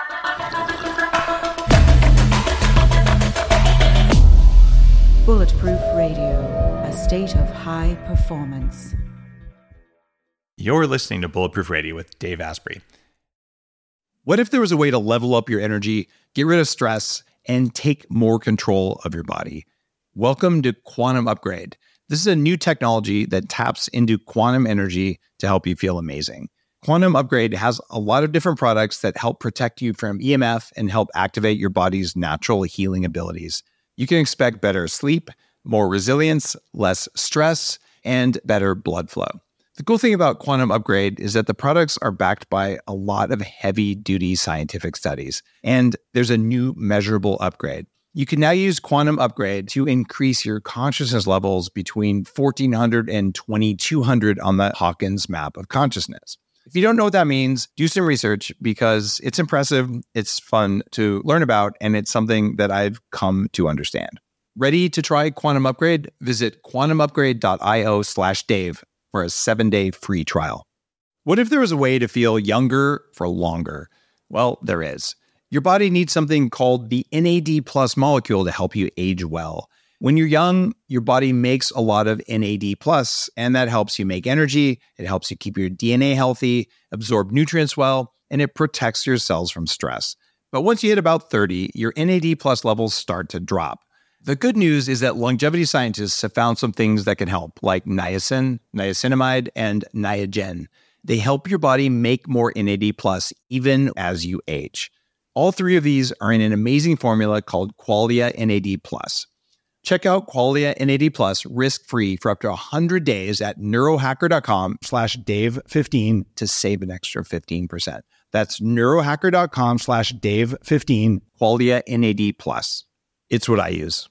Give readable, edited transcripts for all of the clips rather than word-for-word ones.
Bulletproof Radio, a state of high performance. You're listening to Bulletproof Radio with Dave Asprey. What if there was a way to level up your energy, get rid of stress, and take more control of your body? Welcome to Quantum Upgrade. This is a new technology that taps into quantum energy to help you feel amazing. Quantum Upgrade has a lot of different products that help protect you from EMF and help activate your body's natural healing abilities. You can expect better sleep, more resilience, less stress, and better blood flow. The cool thing about Quantum Upgrade is that the products are backed by a lot of heavy-duty scientific studies, and there's a new measurable upgrade. You can now use Quantum Upgrade to increase your consciousness levels between 1,400 and 2,200 on the Hawkins map of consciousness. If you don't know what that means, do some research because it's impressive, it's fun to learn about, and it's something that I've come to understand. Ready to try Quantum Upgrade? Visit quantumupgrade.io/Dave for a 7-day free trial. What if there was a way to feel younger for longer? Well, there is. Your body needs something called the NAD+ molecule to help you age well. When you're young, your body makes a lot of NAD+, and that helps you make energy, it helps you keep your DNA healthy, absorb nutrients well, and it protects your cells from stress. But once you hit about 30, your NAD+ levels start to drop. The good news is that longevity scientists have found some things that can help, like niacin, niacinamide, and Niagen. They help your body make more NAD+, even as you age. All three of these are in an amazing formula called Qualia NAD+. Check out Qualia NAD+ risk-free for up to 100 days at neurohacker.com/Dave15 to save an extra 15%. That's neurohacker.com/Dave15, Qualia NAD+. It's what I use.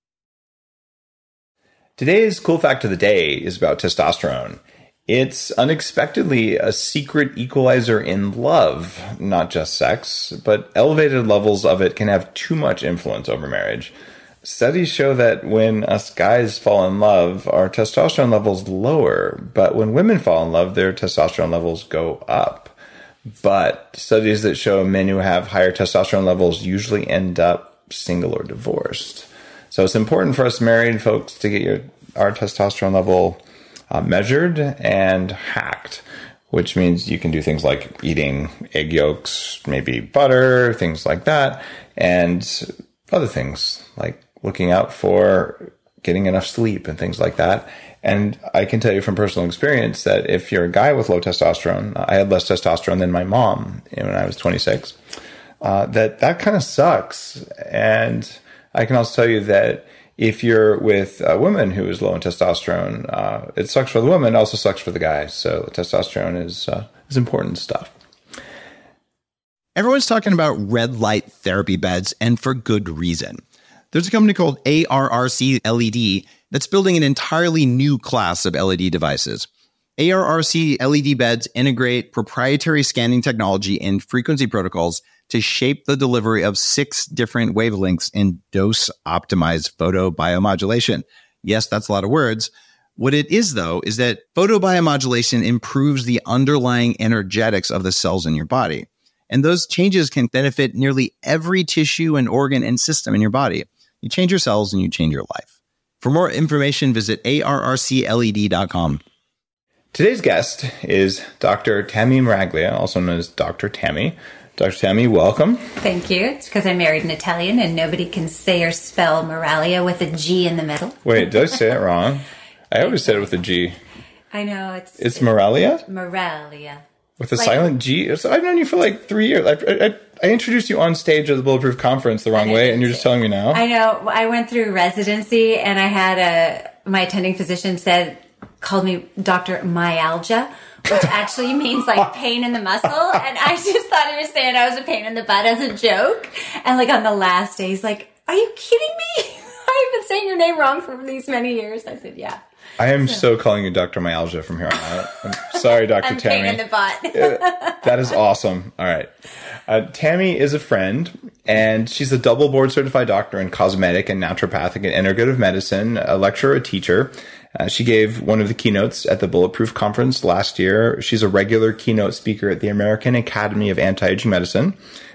Today's cool fact of the day is about testosterone. It's unexpectedly a secret equalizer in love, not just sex, but elevated levels of it can have too much influence over marriage. Studies show that when us guys fall in love, our testosterone levels lower, but when women fall in love, their testosterone levels go up. But studies that show men who have higher testosterone levels usually end up single or divorced. So it's important for us married folks to get our testosterone level measured and hacked, which means you can do things like eating egg yolks, maybe butter, things like that, and other things like looking out for getting enough sleep and things like that. And I can tell you from personal experience that if you're a guy with low testosterone, I had less testosterone than my mom when I was 26, that kind of sucks. And I can also tell you that if you're with a woman who is low in testosterone, it sucks for the woman, it also sucks for the guy. So testosterone is important stuff. Everyone's talking about red light therapy beds, and for good reason. There's a company called ARRC LED that's building an entirely new class of LED devices. ARRC LED beds integrate proprietary scanning technology and frequency protocols to shape the delivery of 6 different wavelengths in dose-optimized photobiomodulation. Yes, that's a lot of words. What it is, though, is that photobiomodulation improves the underlying energetics of the cells in your body. And those changes can benefit nearly every tissue and organ and system in your body. You change your cells and you change your life. For more information, visit arrcled.com. Today's guest is Dr. Tammy Miraglia, also known as Dr. Tammy. Dr. Tammy, welcome. Thank you. It's because I married an Italian and nobody can say or spell Miraglia with a G in the middle. Wait, did I say it wrong? I always said it with a G. I know. It's Miraglia? Miraglia. With a silent G? So I've known you for like 3 years. I introduced you on stage at the Bulletproof Conference the wrong way, and you're just telling me now? I know. I went through residency, and I had my attending physician called me Dr. Myalgia, which actually means like pain in the muscle. And I just thought he was saying I was a pain in the butt as a joke. And like on the last day, he's like, "Are you kidding me? I've been saying your name wrong for these many years." I said, "Yeah." I am so calling you Dr. Myalgia from here on out. I'm sorry, Dr. I'm Tammy. pain in the butt. That is awesome. All right. Tammy is a friend, and she's a double board certified doctor in cosmetic and naturopathic and integrative medicine, a lecturer, a teacher. She gave one of the keynotes at the Bulletproof Conference last year. She's a regular keynote speaker at the American Academy of Anti-Aging Medicine,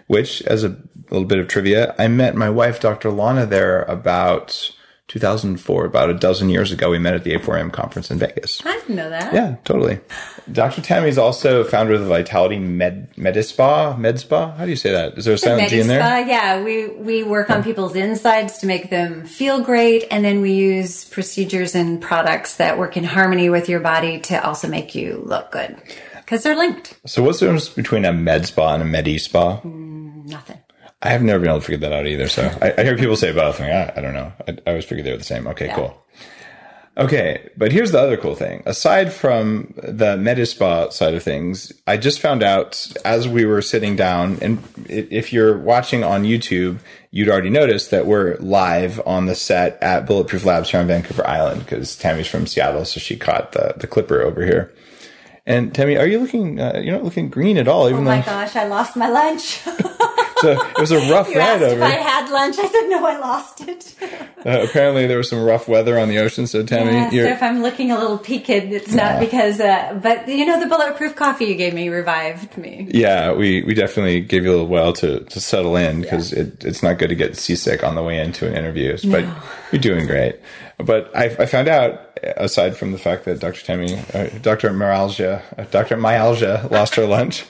which, as a little bit of trivia, I met my wife, Dr. Lana, there about 2004, about a dozen years ago. We met at the A4M conference in Vegas. I didn't know that. Yeah, totally. Dr. Tammy is also founder of the Vitality MedSpa. How do you say that? Is there a silent G in there? Yeah, we work on people's insides to make them feel great, and then we use procedures and products that work in harmony with your body to also make you look good, because they're linked. So what's the difference between a med spa and a medi spa? Nothing. I have never been able to figure that out either. So I hear people say both. I don't know. I always figured they were the same. Okay, yeah. Cool. Okay, but here's the other cool thing. Aside from the Medispa side of things, I just found out as we were sitting down, and if you're watching on YouTube, you'd already noticed that we're live on the set at Bulletproof Labs here on Vancouver Island, because Tammy's from Seattle, so she caught the clipper over here. And Tammy, are you looking, you're not looking green at all, even though... Oh my gosh, I lost my lunch. So it was a rough ride over. If I had lunch, I said, no, I lost it. Apparently there was some rough weather on the ocean, so Tammy... So if I'm looking a little peaked, it's not because... but, the Bulletproof coffee you gave me revived me. Yeah, we definitely gave you a little while to settle in, because it's not good to get seasick on the way into an interview. No. But you're doing great. But I found out, aside from the fact that Dr. Myalgia lost her lunch...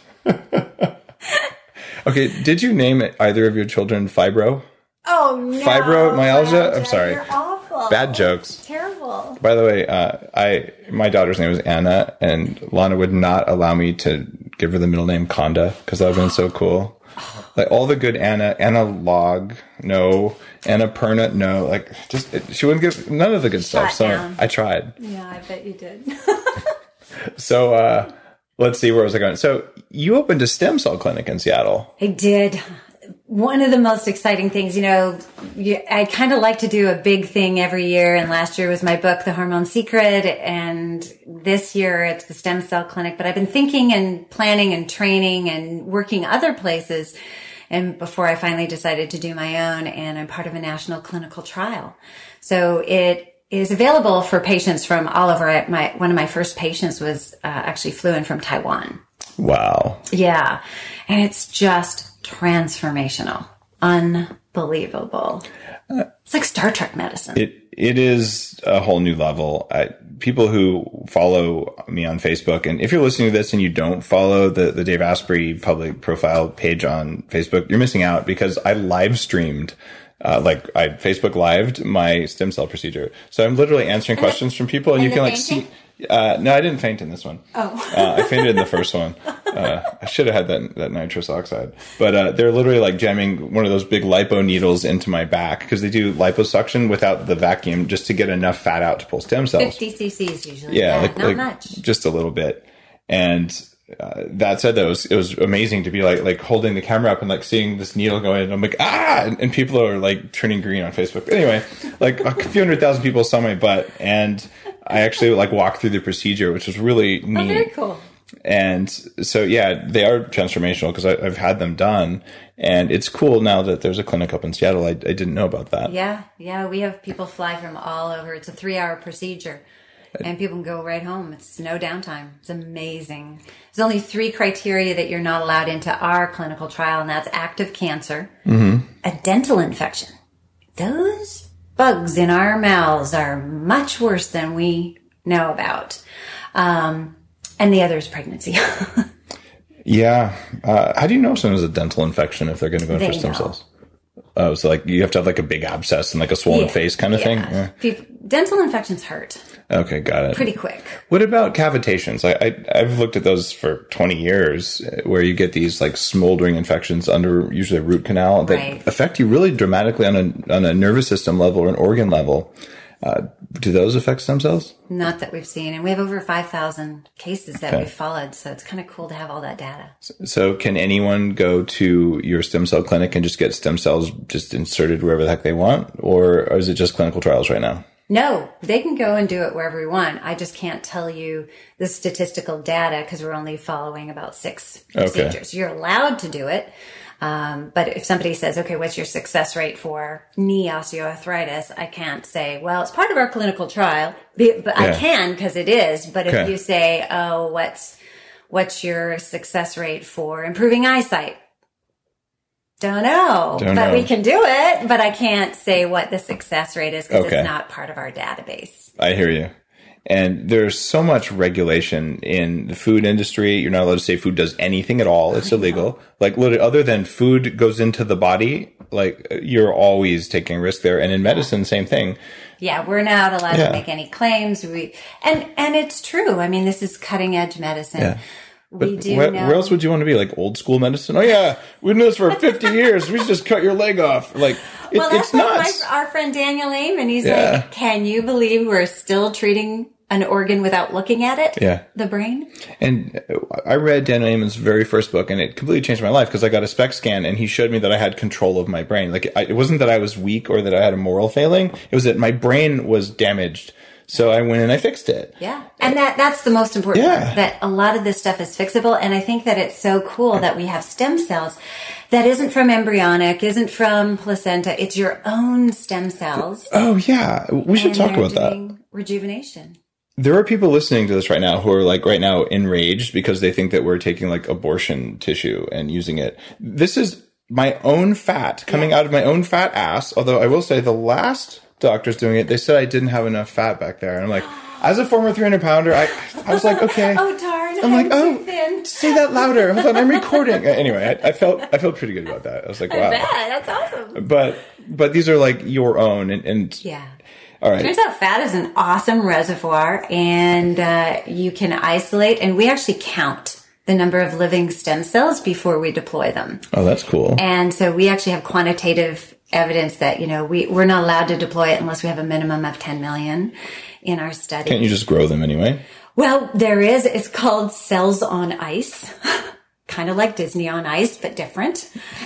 Okay, did you name either of your children Fibro? Oh, no. Fibromyalgia? I'm sorry. You're awful. Bad jokes. Terrible. By the way, my daughter's name is Anna, and Lana would not allow me to give her the middle name Conda, because that would have been so cool. Like, all the good Analog, no. Annapurna, no. Like, she wouldn't give none of the good stuff. So I tried. Yeah, I bet you did. So, let's see, where was I going? So you opened a stem cell clinic in Seattle. I did. One of the most exciting things, I kind of like to do a big thing every year. And last year was my book, The Hormone Secret. And this year it's the stem cell clinic. But I've been thinking and planning and training and working other places. And before I finally decided to do my own, and I'm part of a national clinical trial. So it is available for patients from all over. One of my first patients was actually flew in from Taiwan. Wow. Yeah. And it's just transformational. Unbelievable. It's like Star Trek medicine. It is a whole new level. People who follow me on Facebook, and if you're listening to this and you don't follow the Dave Asprey public profile page on Facebook, you're missing out, because I live streamed I Facebook lived my stem cell procedure. So I'm literally answering questions from people, and you can see. No, I didn't faint in this one. Oh. I fainted in the first one. I should have had that nitrous oxide. But they're literally jamming one of those big lipo needles into my back, because they do liposuction without the vacuum, just to get enough fat out to pull stem cells. 50 cc's usually. Yeah, not much. Just a little bit. And that said, though, it was amazing to be like holding the camera up and seeing this needle go in. And I'm like, and people are turning green on Facebook. But anyway, a few 100,000 people saw my butt, and I actually walked through the procedure, which was really neat. Oh, very cool. And so, yeah, they are transformational, because I've had them done, and it's cool now that there's a clinic up in Seattle. I didn't know about that. Yeah. We have people fly from all over. It's a 3-hour procedure. And people can go right home. It's no downtime. It's amazing. There's only 3 criteria that you're not allowed into our clinical trial, and that's active cancer, a dental infection. Those bugs in our mouths are much worse than we know about. And the other is pregnancy. Yeah. How do you know if someone has a dental infection if they're going to go in for stem cells? Oh, so you have to have a big abscess and a swollen face kind of thing? Yeah. Dental infections hurt. Okay, got it. Pretty quick. What about cavitations? I've looked at those for 20 years, where you get these smoldering infections under usually a root canal that affect you really dramatically on a nervous system level or an organ level. Do those affect stem cells? Not that we've seen. And we have over 5,000 cases that we've followed. So it's kind of cool to have all that data. So can anyone go to your stem cell clinic and just get stem cells just inserted wherever the heck they want? Or is it just clinical trials right now? No, they can go and do it wherever we want. I just can't tell you the statistical data, because we're only following about 6 procedures. Okay. You're allowed to do it. But if somebody says, okay, what's your success rate for knee osteoarthritis? I can't say, well, it's part of our clinical trial, but I can, because it is. But if you say, oh, what's your success rate for improving eyesight? Don't know. But we can do it. But I can't say what the success rate is because it's not part of our database. I hear you. And there's so much regulation in the food industry. You're not allowed to say food does anything at all. It's illegal. Like, literally, other than food goes into the body, like, you're always taking a risk there. And in medicine, same thing. Yeah, we're not allowed to make any claims. And it's true. I mean, this is cutting edge medicine. Yeah. Where else would you want to be? Like old school medicine? Oh yeah, we've been doing this for 50 years. We should just cut your leg off. Like, that's like our friend Daniel Amen. He's like, can you believe we're still treating an organ without looking at it? Yeah. The brain. And I read Daniel Amen's very first book, and it completely changed my life because I got a SPECT scan, and he showed me that I had control of my brain. Like, it wasn't that I was weak or that I had a moral failing. It was that my brain was damaged. So I went and I fixed it. Yeah. And that's the most important part, that a lot of this stuff is fixable. And I think that it's so cool that we have stem cells that isn't from embryonic, isn't from placenta. It's your own stem cells. Oh, yeah. We should talk about that. Rejuvenation. There are people listening to this right now who are like right now enraged because they think that we're taking like abortion tissue and using it. This is my own fat coming out of my own fat ass. Although I will say the last doctors doing it, they said I didn't have enough fat back there. And I'm like, as a former 300 pounder, I was like, okay. Oh, darn. I'm like, oh, say that louder. Hold on, I'm recording. Anyway, I felt pretty good about that. I was like, wow. I bet. That's awesome. But these are like your own. And yeah. All right. Turns out fat is an awesome reservoir, and you can isolate, and we actually count the number of living stem cells before we deploy them. Oh, that's cool. And so we actually have quantitative evidence that, we're not allowed to deploy it unless we have a minimum of 10 million in our study. Can't you just grow them anyway? Well, there is. It's called cells on ice. Kind of like Disney on Ice, but different.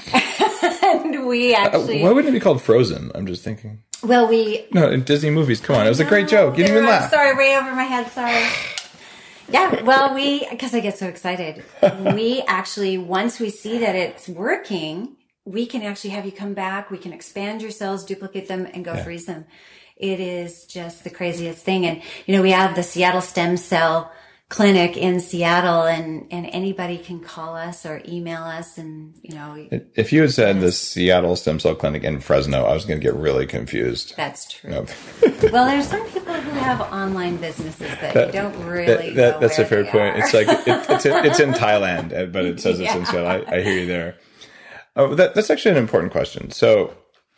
And we actually... why wouldn't it be called Frozen? I'm just thinking. Well, No, in Disney movies. Come on. It was a great joke. You didn't even laugh. Sorry, way over my head. Sorry. Yeah, well, because I get so excited. We actually, once we see that it's working, we can actually have you come back. We can expand your cells, duplicate them, and go freeze them. It is just the craziest thing. And, we have the Seattle Stem Cell Clinic in Seattle, and anybody can call us or email us. And, if you had said the Seattle Stem Cell Clinic in Fresno, I was going to get really confused. That's true. Nope. Well, there's some people who have online businesses that you don't really know that's where a fair they point. are. It's like it's in Thailand, but it says it's in Seattle. I hear you there. Oh, that's actually an important question. So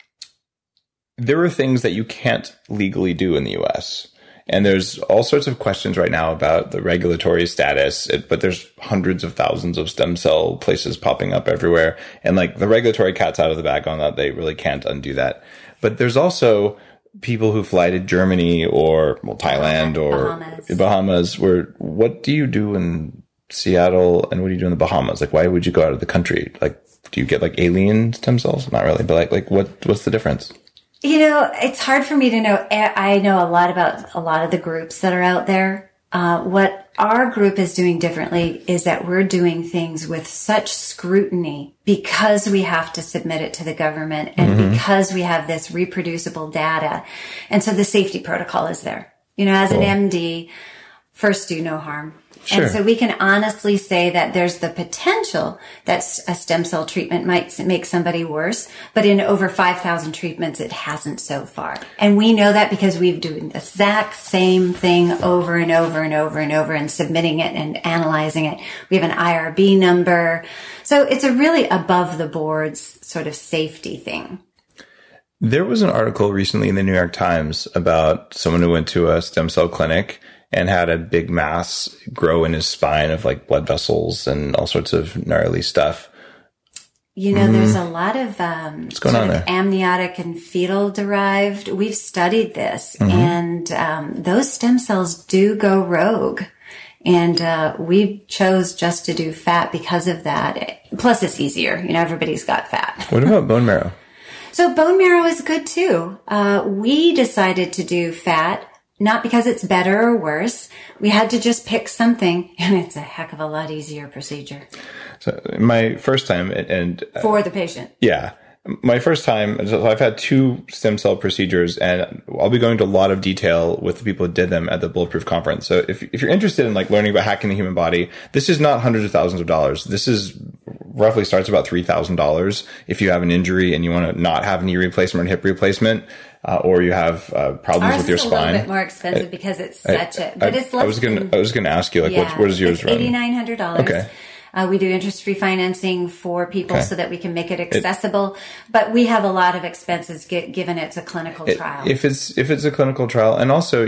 there are things that you can't legally do in the U.S., and there's all sorts of questions right now about the regulatory status, but there's hundreds of thousands of stem cell places popping up everywhere. And like the regulatory cat's out of the bag on that. They really can't undo that. But there's also people who fly to Germany or Thailand or Bahamas. What do you do in Seattle and what do you do in the Bahamas? Like, why would you go out of the country? Like, do you get like alien stem cells? Not really, but like what's the difference? It's hard for me to know. I know a lot about a lot of the groups that are out there. What our group is doing differently is that we're doing things with such scrutiny because we have to submit it to the government and because we have this reproducible data. And so the safety protocol is there. As an MD, first do no harm. Sure. And so we can honestly say that there's the potential that a stem cell treatment might make somebody worse, but in over 5,000 treatments, it hasn't so far. And we know that because we've doing the exact same thing over and over and over and over and submitting it and analyzing it. We have an IRB number. So it's a really above the boards sort of safety thing. There was an article recently in the New York Times about someone who went to a stem cell clinic and had a big mass grow in his spine of like blood vessels and all sorts of gnarly stuff. There's a lot of what's going on there? Amniotic and fetal derived. We've studied this, and those stem cells do go rogue. And we chose just to do fat because of that. Plus, it's easier. Everybody's got fat. What about bone marrow? So bone marrow is good too. We decided to do fat. Not because it's better or worse. We had to just pick something, and it's a heck of a lot easier procedure. So my first time, and for the patient. Yeah. My first time, so I've had 2 stem cell procedures, and I'll be going into a lot of detail with the people who did them at the Bulletproof Conference. So if you're interested in like learning about hacking the human body, this is not hundreds of thousands of dollars. This is roughly starts about $3,000 if you have an injury and you want to not have knee replacement or hip replacement, or you have problems with your spine. Ours is a little bit more expensive because it's such a, but it's less. I was gonna ask you, like, what is yours run? $8,900. Okay. We do interest-free financing for people so that we can make it accessible. But we have a lot of expenses given it's a clinical trial. If it's a clinical trial, and also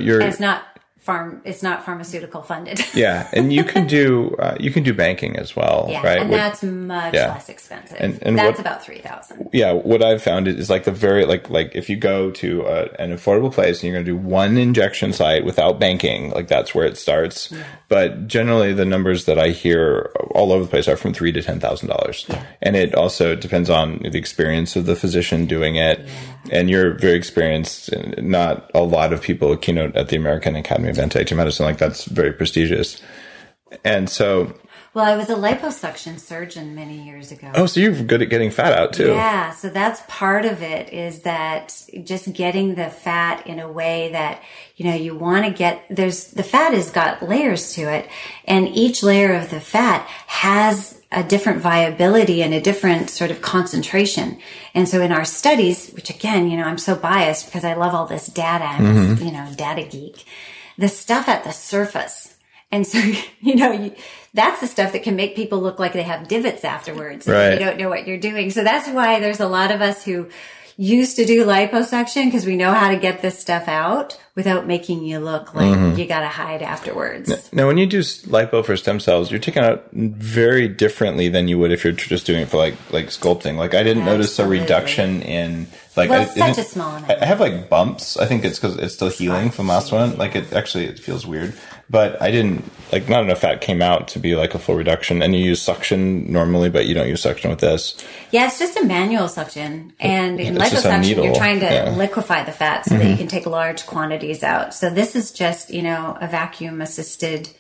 it's not pharmaceutical funded. Yeah, and you can do banking as well, right? And that's much less expensive. And that's about $3,000. Yeah, what I've found is like the very like if you go to an affordable place and you're going to do one injection site without banking, like that's where it starts. Yeah. But generally, the numbers that I hear all over the place are from $3,000 to $10,000, and it also depends on the experience of the physician doing it. Yeah. And you're very experienced. Not a lot of people keynote at the American Academy of Anti-Aging Medicine. Like, that's very prestigious. And so... Well, I was a liposuction surgeon many years ago. Oh, so you're good at getting fat out, too. Yeah, so that's part of it, is that just getting the fat in a way that, you want to get... the fat has got layers to it, and each layer of the fat has a different viability and a different sort of concentration. And so in our studies, which again, I'm so biased because I love all this data, I'm data geek, the stuff at the surface. And so, that's the stuff that can make people look like they have divots afterwards. Right. You don't know what you're doing. So that's why there's a lot of us who used to do liposuction, because we know how to get this stuff out without making you look like you got to hide afterwards. Now, when you do lipo for stem cells, you're taking out very differently than you would if you're just doing it for like sculpting. Like, I didn't notice a reduction in it's such a small amount. I have like bumps. I think it's because it's still healing from last one. Like, it feels weird, but I didn't not enough fat came out to be like a full reduction. And you use suction normally, but you don't use suction with this. Yeah, it's just a manual suction, and in liposuction, you're trying to liquefy the fat so that you can take large quantities out. So this is just, a vacuum assisted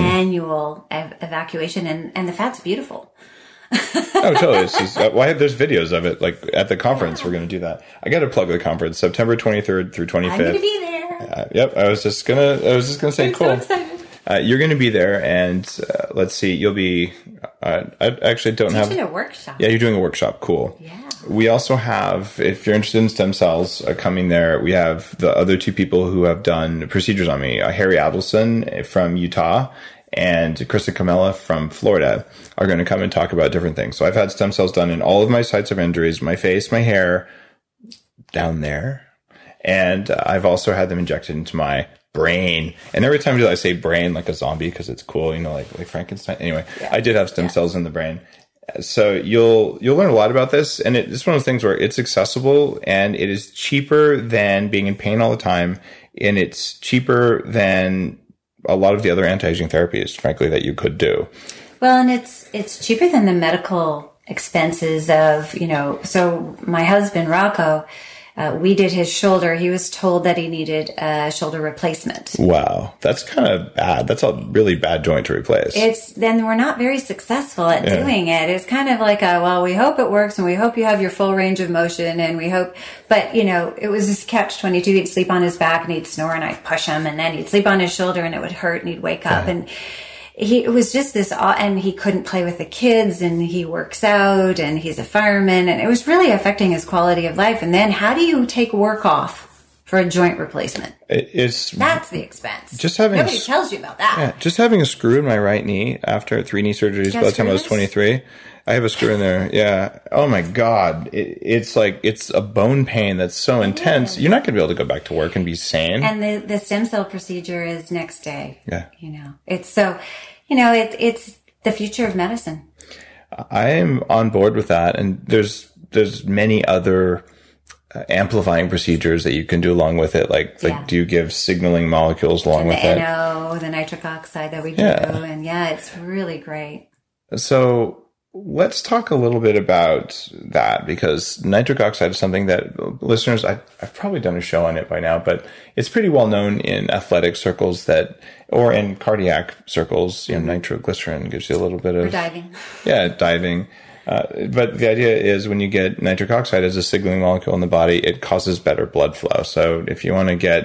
manual evacuation, and the fat's beautiful. Oh, totally. There's videos of it. Like, at the conference, we're going to do that. I got to plug the conference, September 23rd through 25th. I'm going to be there. Yep. I was just gonna say, I'm cool. So excited. You're going to be there, and let's see. You'll be. I actually don't have. Teaching a workshop. Yeah, you're doing a workshop. Cool. Yeah. We also have, if you're interested in stem cells coming there, we have the other two people who have done procedures on me, Harry Adelson from Utah and Krista Camella from Florida, are going to come and talk about different things. So I've had stem cells done in all of my sites of injuries, my face, my hair, down there. And I've also had them injected into my brain. And every time I say brain like a zombie, because it's cool, like Frankenstein. Anyway, I did have stem cells in the brain. So you'll learn a lot about this, and it's one of those things where it's accessible and it is cheaper than being in pain all the time, and it's cheaper than a lot of the other anti-aging therapies, frankly, that you could do. Well, and it's cheaper than the medical expenses of, so my husband, Rocco, we did his shoulder. He was told that he needed a shoulder replacement. Wow. That's kind of bad. That's a really bad joint to replace. Then we're not very successful at doing it. It's kind of like we hope it works, and we hope you have your full range of motion, and we hope, but it was this catch-22. He'd sleep on his back and he'd snore, and I'd push him, and then he'd sleep on his shoulder and it would hurt, and he'd wake up, and it was just this, and he couldn't play with the kids, and he works out, and he's a fireman, and it was really affecting his quality of life. And then how do you take work off for a joint replacement? That's the expense. Nobody tells you about that. Yeah, just having a screw in my right knee after 3 knee surgeries by the time I was 23. I have a screw in there. Yeah. Oh my God. It's a bone pain that's so intense. You're not going to be able to go back to work and be sane. And the stem cell procedure is next day. Yeah. It's so, it's the future of medicine. I am on board with that. And there's many other amplifying procedures that you can do along with it. Like do you give signaling molecules along with it? The nitric oxide that we do. And it's really great. So let's talk a little bit about that, because nitric oxide is something that listeners, I've probably done a show on it by now, but it's pretty well known in athletic circles or in cardiac circles, nitroglycerin gives you a little bit of... Or diving. Yeah, diving. But the idea is when you get nitric oxide as a signaling molecule in the body, it causes better blood flow. So if you want to get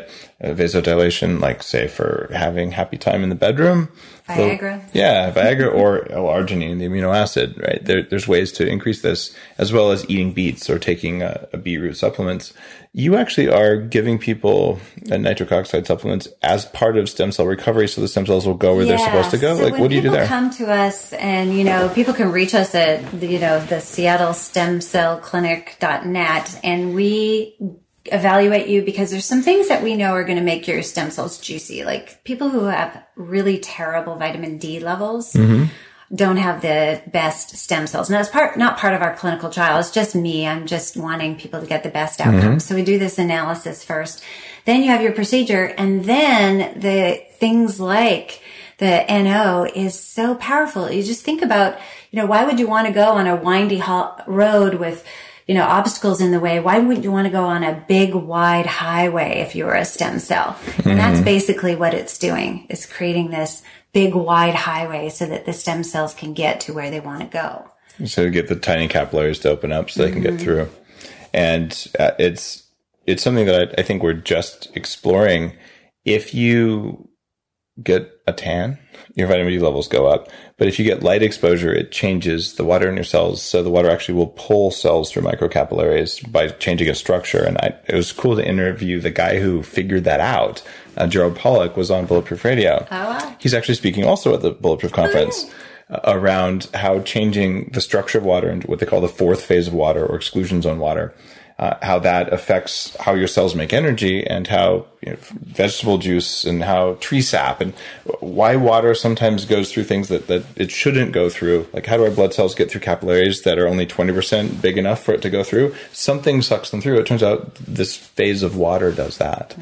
vasodilation, like say for having happy time in the bedroom. Viagra. Viagra or L-arginine, the amino acid, right? There's ways to increase this, as well as eating beets or taking a beetroot supplements. You actually are giving people nitric oxide supplements as part of stem cell recovery, so the stem cells will go where they're supposed to go. So like, what do you do there? Come to us, and people can reach us at the Seattle Stem Cell Clinic.net, and we evaluate you because there's some things that we know are going to make your stem cells juicy. Like people who have really terrible vitamin D levels don't have the best stem cells. Now, it's not part of our clinical trial. It's just me. I'm just wanting people to get the best outcomes. So we do this analysis first. Then you have your procedure, and then the things like the NO is so powerful. You just think about, why would you want to go on a windy road with obstacles in the way? Why wouldn't you want to go on a big, wide highway if you were a stem cell? And that's basically what it's doing, is creating this big, wide highway so that the stem cells can get to where they want to go. So get the tiny capillaries to open up so they can get through. And it's something that I think we're just exploring. If you get a tan, your vitamin D levels go up. But if you get light exposure, it changes the water in your cells. So the water actually will pull cells through microcapillaries by changing a structure. And it was cool to interview the guy who figured that out. Gerald Pollack was on Bulletproof Radio. Oh, wow. He's actually speaking also at the Bulletproof Conference around how changing the structure of water into what they call the fourth phase of water, or exclusion zone water, how that affects how your cells make energy, and how vegetable juice and how tree sap, and why water sometimes goes through things that it shouldn't go through. Like, how do our blood cells get through capillaries that are only 20% big enough for it to go through? Something sucks them through. It turns out this phase of water does that.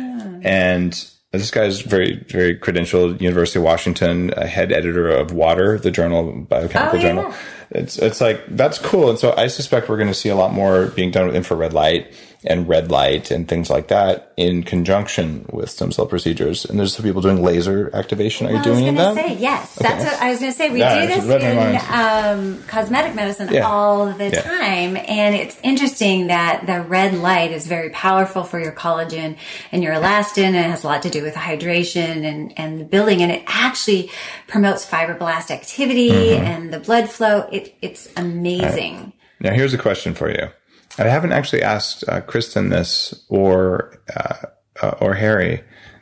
And this guy is very, very credentialed, University of Washington, head editor of Water, the journal, biochemical journal. It's like, that's cool. And so I suspect we're going to see a lot more being done with infrared light and red light and things like that in conjunction with stem cell procedures. And there's some people doing laser activation. Are you doing that? I was going to say, yes. Okay. That's what I was going to say. We do this in cosmetic medicine all the time. And it's interesting that the red light is very powerful for your collagen and your elastin, and it has a lot to do with hydration and the building. And it actually promotes fibroblast activity and the blood flow. It's amazing. Right. Now, here's a question for you. I haven't actually asked Kristen this or Harry.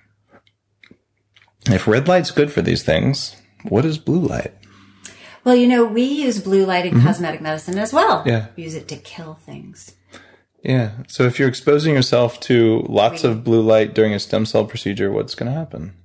If red light's good for these things, what is blue light? Well, we use blue light in cosmetic medicine as well. Yeah. We use it to kill things. Yeah. So if you're exposing yourself to lots of blue light during a stem cell procedure, what's going to happen?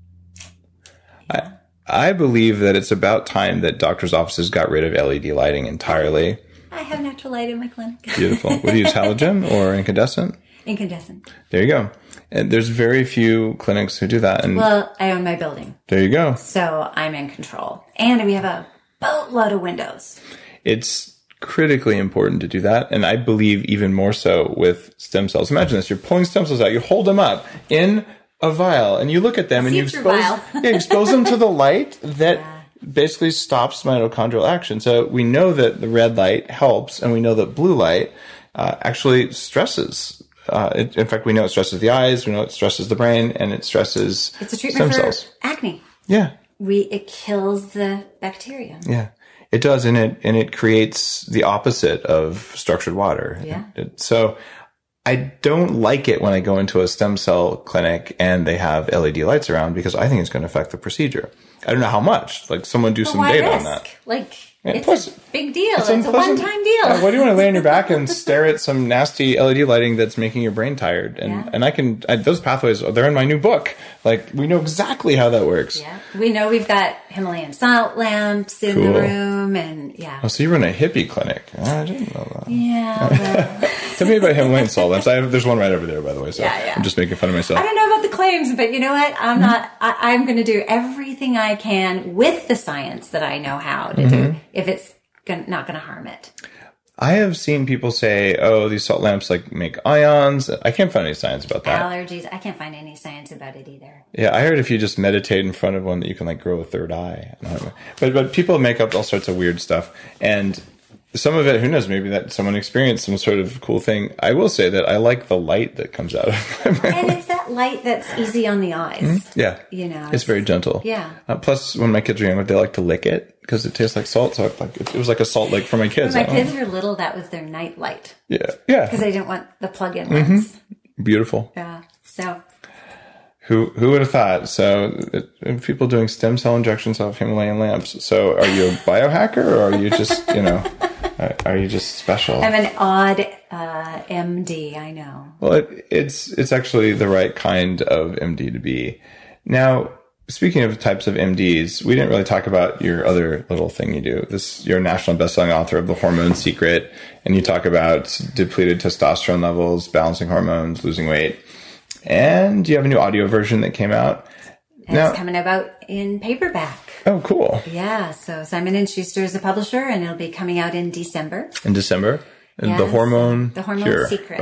I believe that it's about time that doctors' offices got rid of LED lighting entirely. I have natural light in my clinic. Beautiful. What do you use, halogen or incandescent? Incandescent. There you go. And there's very few clinics who do that. And well, I own my building. There you go. So I'm in control. And we have a boatload of windows. It's critically important to do that. And I believe even more so with stem cells. Imagine this. You're pulling stem cells out. You hold them up in a vial and you look at them and you expose them to the light that basically stops mitochondrial action. So we know that the red light helps, and we know that blue light actually stresses. In fact, we know it stresses the eyes, we know it stresses the brain, and it stresses it's a treatment stem for cells. Acne. Yeah. It kills the bacteria. Yeah. It does, and it creates the opposite of structured water. Yeah. So I don't like it when I go into a stem cell clinic and they have LED lights around, because I think it's going to affect the procedure. I don't know how much. Like, someone do some data on that. It's a big deal. It's a one-time deal. Why do you want to lay on your back and stare at some nasty LED lighting that's making your brain tired? And those pathways, they're in my new book. Like, we know exactly how that works. Yeah. We know we've got Himalayan salt lamps in the room, and Oh, so you run a hippie clinic. I didn't know that. Yeah. Tell me about Himalayan salt lamps. There's one right over there, by the way. So I'm just making fun of myself. I don't know about the claims, but you know what? I'm going to do everything I can with the science that I know how to do, if it's not going to harm it. I have seen people say, oh, these salt lamps make ions. I can't find any science about that. Allergies. I can't find any science about it either. Yeah, I heard if you just meditate in front of one that you can grow a third eye. But people make up all sorts of weird stuff. And some of it, who knows, maybe that someone experienced some sort of cool thing. I will say that I like the light that comes out of my mouth. And it's that light that's easy on the eyes. Yeah. It's very gentle. Yeah. Plus, when my kids are younger, they like to lick it because it tastes like salt. So it was like a salt lick for my kids. When my kids were little, that was their night light. Yeah. Because they didn't want the plug-in ones. Beautiful. Yeah. So... Who would have thought? So people doing stem cell injections off Himalayan lamps. So are you a biohacker, or are you just, are you just special? I'm an odd MD, I know. Well, it's actually the right kind of MD to be. Now, speaking of types of MDs, we didn't really talk about your other little thing you do. You're a national best-selling author of The Hormone Secret, and you talk about depleted testosterone levels, balancing hormones, losing weight. And you have a new audio version that came out. And it's coming out in paperback. Oh, cool. Yeah. So Simon & Schuster is the publisher, and it'll be coming out in December. In December? Yes. The Hormone Cure. Secret.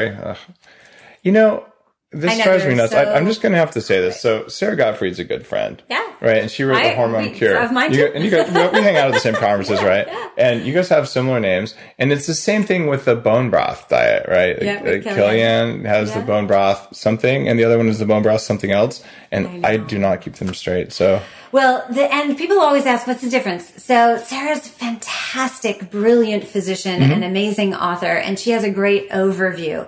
This drives me nuts. I'm just going to have to say this. So Sarah Gottfried's a good friend. Yeah. Right. And she wrote The Hormone Cure. Of mine too. And you guys, we hang out at the same conferences, right? Yeah. And you guys have similar names. And it's the same thing with the bone broth diet, right? Yeah, Kellyanne has the bone broth something, and the other one is the bone broth something else. And I do not keep them straight. So. Well, and people always ask, what's the difference? So Sarah's a fantastic, brilliant physician and amazing author, and she has a great overview.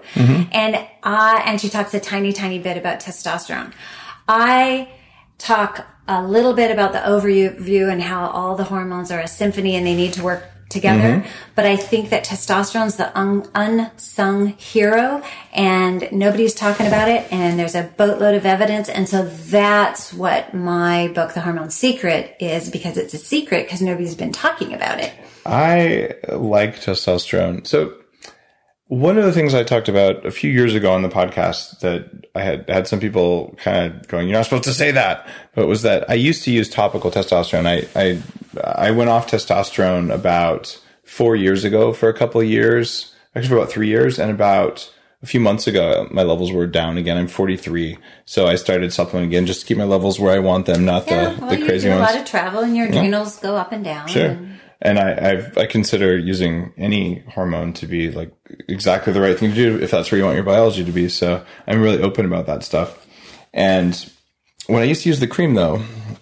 And she talks a tiny, tiny bit about testosterone. I talk a little bit about the overview and how all the hormones are a symphony and they need to work together. But I think that testosterone's the unsung hero, and nobody's talking about it, and there's a boatload of evidence. And so that's what my book, The Hormone Secret, is, because it's a secret because nobody's been talking about it. I like testosterone. So one of the things I talked about a few years ago on the podcast that I had some people kind of going, "You're not supposed to say that," but it was that I used to use topical testosterone. I went off testosterone about 4 years ago for a couple of years, actually for about 3 years, and about a few months ago, my levels were down again. I'm 43, so I started supplementing again just to keep my levels where I want them, not the crazy ones. You do a lot of travel, and your adrenals go up and down. Sure. And I consider using any hormone to be like exactly the right thing to do if that's where you want your biology to be. So I'm really open about that stuff. And when I used to use the cream, though,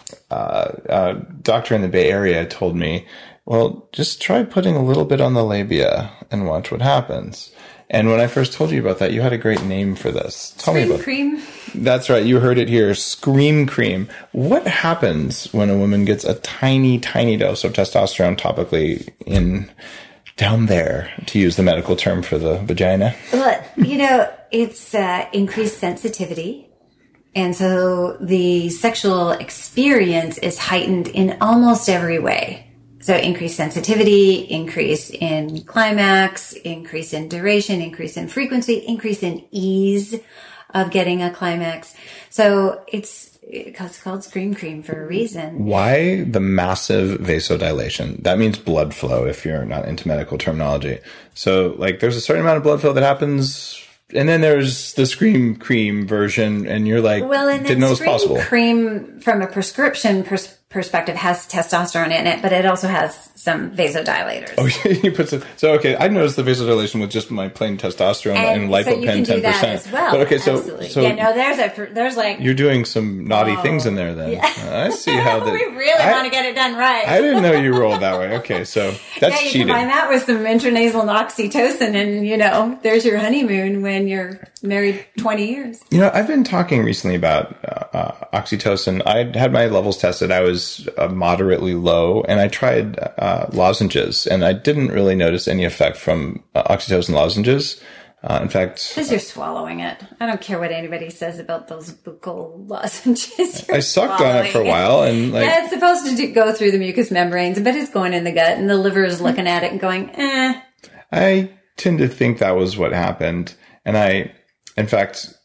a doctor in the Bay Area told me, well, just try putting a little bit on the labia and watch what happens. And when I first told you about that, you had a great name for this. Tell me about cream. That's right. You heard it here. Scream cream. What happens when a woman gets a tiny, tiny dose of testosterone topically down there, to use the medical term for the vagina? Well, it's increased sensitivity. And so the sexual experience is heightened in almost every way. So increased sensitivity, increase in climax, increase in duration, increase in frequency, increase in ease of getting a climax. So it's called Scream Cream for a reason. Why the massive vasodilation? That means blood flow if you're not into medical terminology. So there's a certain amount of blood flow that happens, and then there's the Scream Cream version, and you're like, didn't know it was possible. Cream from a prescription perspective has testosterone in it, but it also has some vasodilators. Oh, you put some. So okay, I noticed the vasodilation with just my plain testosterone and lipopen 10%. So you can do that as well. But okay, absolutely. so there's like you're doing some naughty things in there then. Yeah. I see how we really want to get it done right. I didn't know you rolled that way. Okay, so that's you cheating. Combine that with some intranasal oxytocin, and there's your honeymoon when you're married 20 years. I've been talking recently about oxytocin. I had my levels tested. I was moderately low, and I tried lozenges, and I didn't really notice any effect from oxytocin lozenges. In fact, because you're swallowing it. I don't care what anybody says about those buccal lozenges. I sucked on it for a while, and it's supposed to go through the mucous membranes, but it's going in the gut, and the liver is looking at it and going, eh. I tend to think that was what happened, and in fact,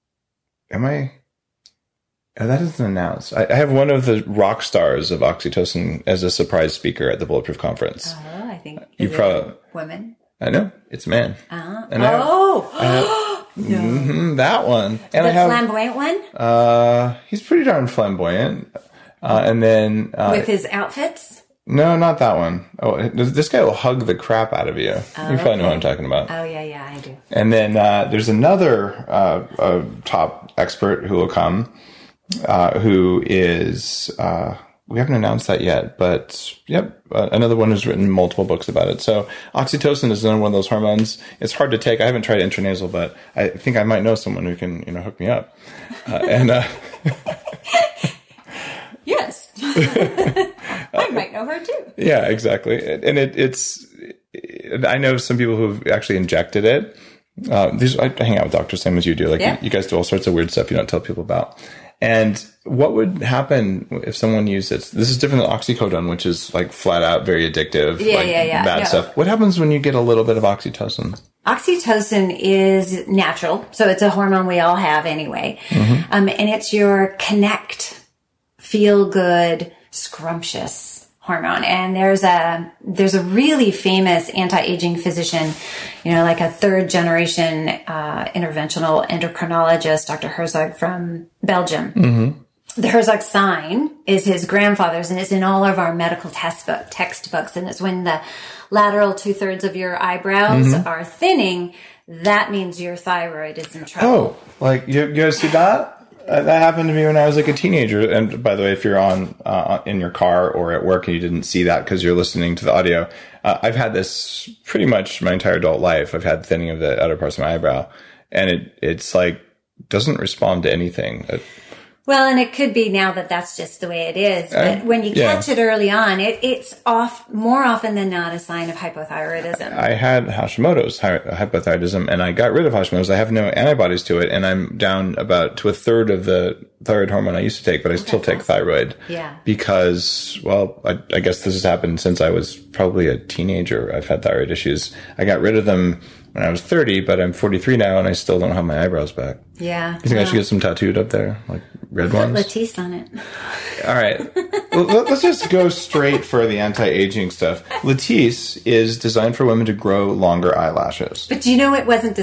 that isn't announced. I have one of the rock stars of oxytocin as a surprise speaker at the Bulletproof Conference. Oh, I think you probably women. I know it's a man. And no, that one. And the flamboyant one. He's pretty darn flamboyant. And then with his outfits. No, not that one. Oh, this guy will hug the crap out of you. Oh, You probably know what I'm talking about. Oh, yeah, I do. And then there's another top expert who will come, who is, we haven't announced that yet, but yep, another one who's written multiple books about it. So oxytocin is another one of those hormones. It's hard to take. I haven't tried intranasal, but I think I might know someone who can, hook me up. Yes. I might know her too. Yeah, exactly. And I know some people who've actually injected it. I hang out with doctors, same as you do. You guys do all sorts of weird stuff you don't tell people about. And what would happen if someone used it? This is different than oxycodone, which is like flat out very addictive. Bad stuff. What happens when you get a little bit of oxytocin? Oxytocin is natural. So it's a hormone we all have anyway. Mm-hmm. And it's your connect, feel good, scrumptious hormone. And there's a really famous anti-aging physician, like a third generation interventional endocrinologist, Dr. Herzog from Belgium. Mm-hmm. The Herzog sign is his grandfather's, and it's in all of our medical textbooks. And it's when the lateral 2/3 of your eyebrows are thinning, that means your thyroid is in trouble. Oh, you guys see that? That happened to me when I was a teenager. And by the way, if you're on in your car or at work and you didn't see that because you're listening to the audio, I've had this pretty much my entire adult life. I've had thinning of the outer parts of my eyebrow, and it's doesn't respond to anything. Well, and it could be now that that's just the way it is. But when you catch it early on, it's more often than not a sign of hypothyroidism. I had Hashimoto's hypothyroidism, and I got rid of Hashimoto's. I have no antibodies to it, and I'm down about to a third of the thyroid hormone I used to take, but I still take thyroid. Yeah. Because, I guess this has happened since I was probably a teenager. I've had thyroid issues. I got rid of them when I was 30, but I'm 43 now, and I still don't have my eyebrows back. Yeah. You think I should get some tattooed up there, like red ones? Put Latisse on it. All right. Let's just go straight for the anti-aging stuff. Latisse is designed for women to grow longer eyelashes. But do you know it wasn't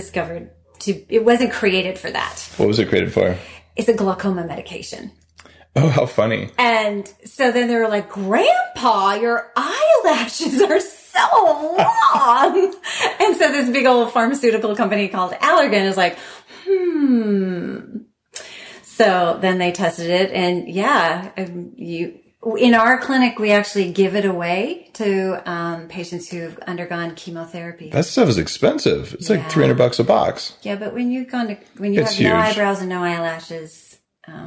it wasn't created for that. What was it created for? It's a glaucoma medication. Oh, how funny. And so then they were like, Grandpa, your eyelashes are so long. And so this big old pharmaceutical company called Allergan is like, So then they tested it, and in our clinic, we actually give it away to patients who've undergone chemotherapy. That stuff is expensive. It's like $300 a box. Yeah, but when you have huge. No eyebrows and no eyelashes.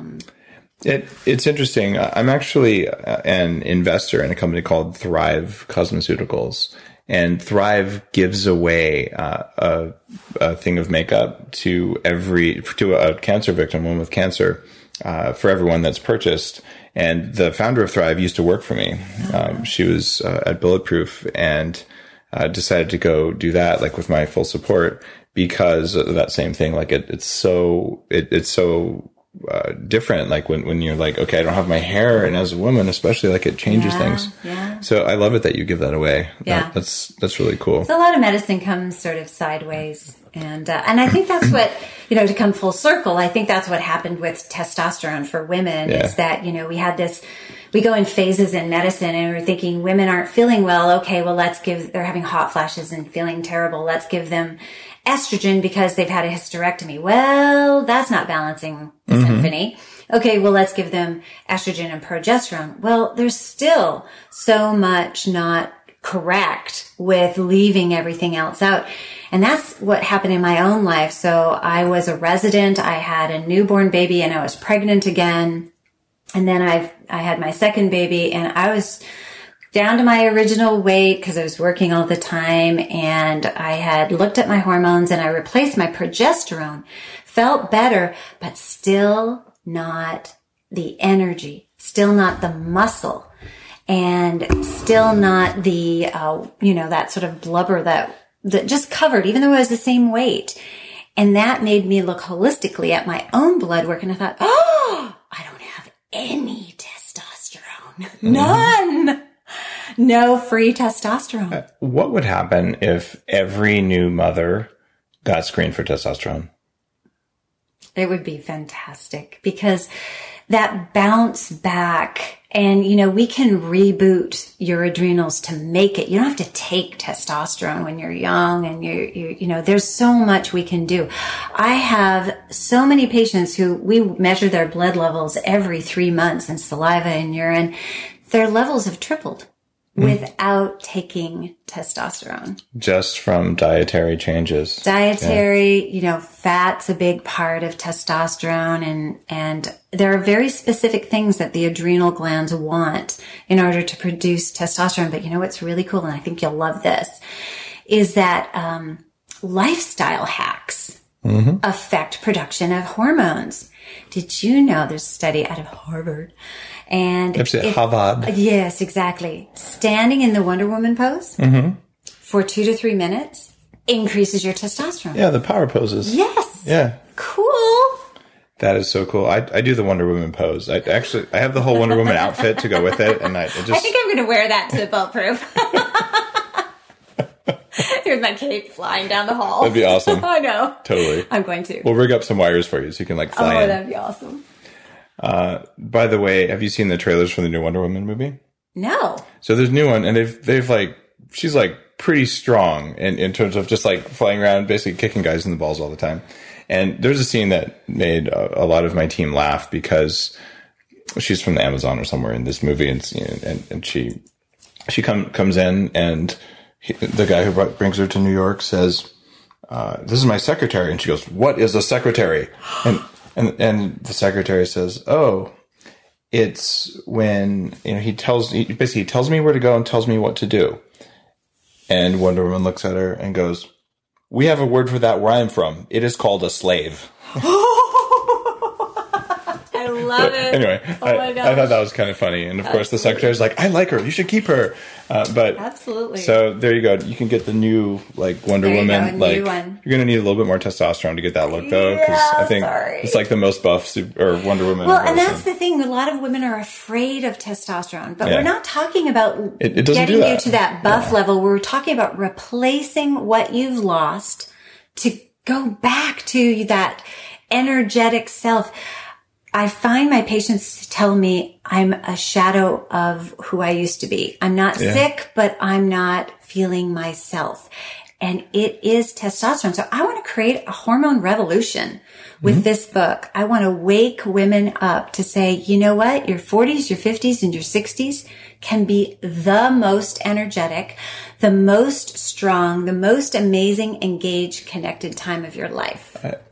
It's interesting. I'm actually an investor in a company called Thrive Cosmeceuticals, and Thrive gives away a thing of makeup to a cancer victim, one with cancer, for everyone that's purchased. And the founder of Thrive used to work for me. She was at Bulletproof and decided to go do that, with my full support, because of that same thing. It's so different. When you're okay, I don't have my hair, and as a woman, especially, it changes things. Yeah. So I love it that you give that away. Yeah. That's really cool. So a lot of medicine comes sort of sideways. And I think that's what, to come full circle, I think that's what happened with testosterone for women is that, we go in phases in medicine, and we're thinking women aren't feeling well. Okay, well, they're having hot flashes and feeling terrible. Let's give them estrogen because they've had a hysterectomy. Well, that's not balancing the symphony. Okay, well, let's give them estrogen and progesterone. Well, there's still so much not correct with leaving everything else out. And that's what happened in my own life. So I was a resident. I had a newborn baby, and I was pregnant again. And then I had my second baby, and I was down to my original weight because I was working all the time, and I had looked at my hormones, and I replaced my progesterone. Felt better, but still not the energy, still not the muscle, and still not the, that sort of blubber that just covered, even though I was the same weight. And that made me look holistically at my own blood work, and I thought, I don't have any testosterone. None. No free testosterone. What would happen if every new mother got screened for testosterone? It would be fantastic, because that bounce back. And, we can reboot your adrenals to make it. You don't have to take testosterone when you're young, and there's so much we can do. I have so many patients who we measure their blood levels every 3 months in saliva and urine. Their levels have tripled without taking testosterone. Just from dietary changes. Dietary, fat's a big part of testosterone, and there are very specific things that the adrenal glands want in order to produce testosterone. But what's really cool, and I think you'll love this, is that lifestyle hacks affect production of hormones. Did you know there's a study out of Harvard? And Harvard. Yes, exactly. Standing in the Wonder Woman pose for 2 to 3 minutes increases your testosterone. Yeah, the power poses. Yes. Yeah. Cool. That is so cool. I do the Wonder Woman pose. I have the whole Wonder Woman outfit to go with it, and I think I'm going to wear that to the Bulletproof. Here's my cape flying down the hall. That'd be awesome. I know. Totally. I'm going to. We'll rig up some wires for you so you can fly in. That'd be awesome. By the way, have you seen the trailers for the new Wonder Woman movie? No. So there's a new one, and they've she's pretty strong in terms of just flying around, basically kicking guys in the balls all the time. And there's a scene that made a lot of my team laugh because she's from the Amazon or somewhere in this movie, and she comes in, and the guy who brings her to New York says, "This is my secretary," and she goes, "What is a secretary?" And the secretary says, "Oh, it's when he tells me where to go and tells me what to do." And Wonder Woman looks at her and goes, "We have a word for that where I'm from. It is called a slave." I love it. Anyway, I thought that was kind of funny. And of course, the secretary's like, "I like her. You should keep her." But absolutely. So there you go. You can get the new Wonder Woman. New one. You're going to need a little bit more testosterone to get that look, though, because I think it's the most buff Wonder Woman. Well, and that's the thing. A lot of women are afraid of testosterone, but we're not talking about getting you to that buff level. We're talking about replacing what you've lost to go back to that energetic self. I find my patients tell me I'm a shadow of who I used to be. I'm not sick, but I'm not feeling myself. And it is testosterone. So I want to create a hormone revolution with this book. I want to wake women up to say, you know what? Your 40s, your 50s, and your 60s can be the most energetic, the most strong, the most amazing, engaged, connected time of your life.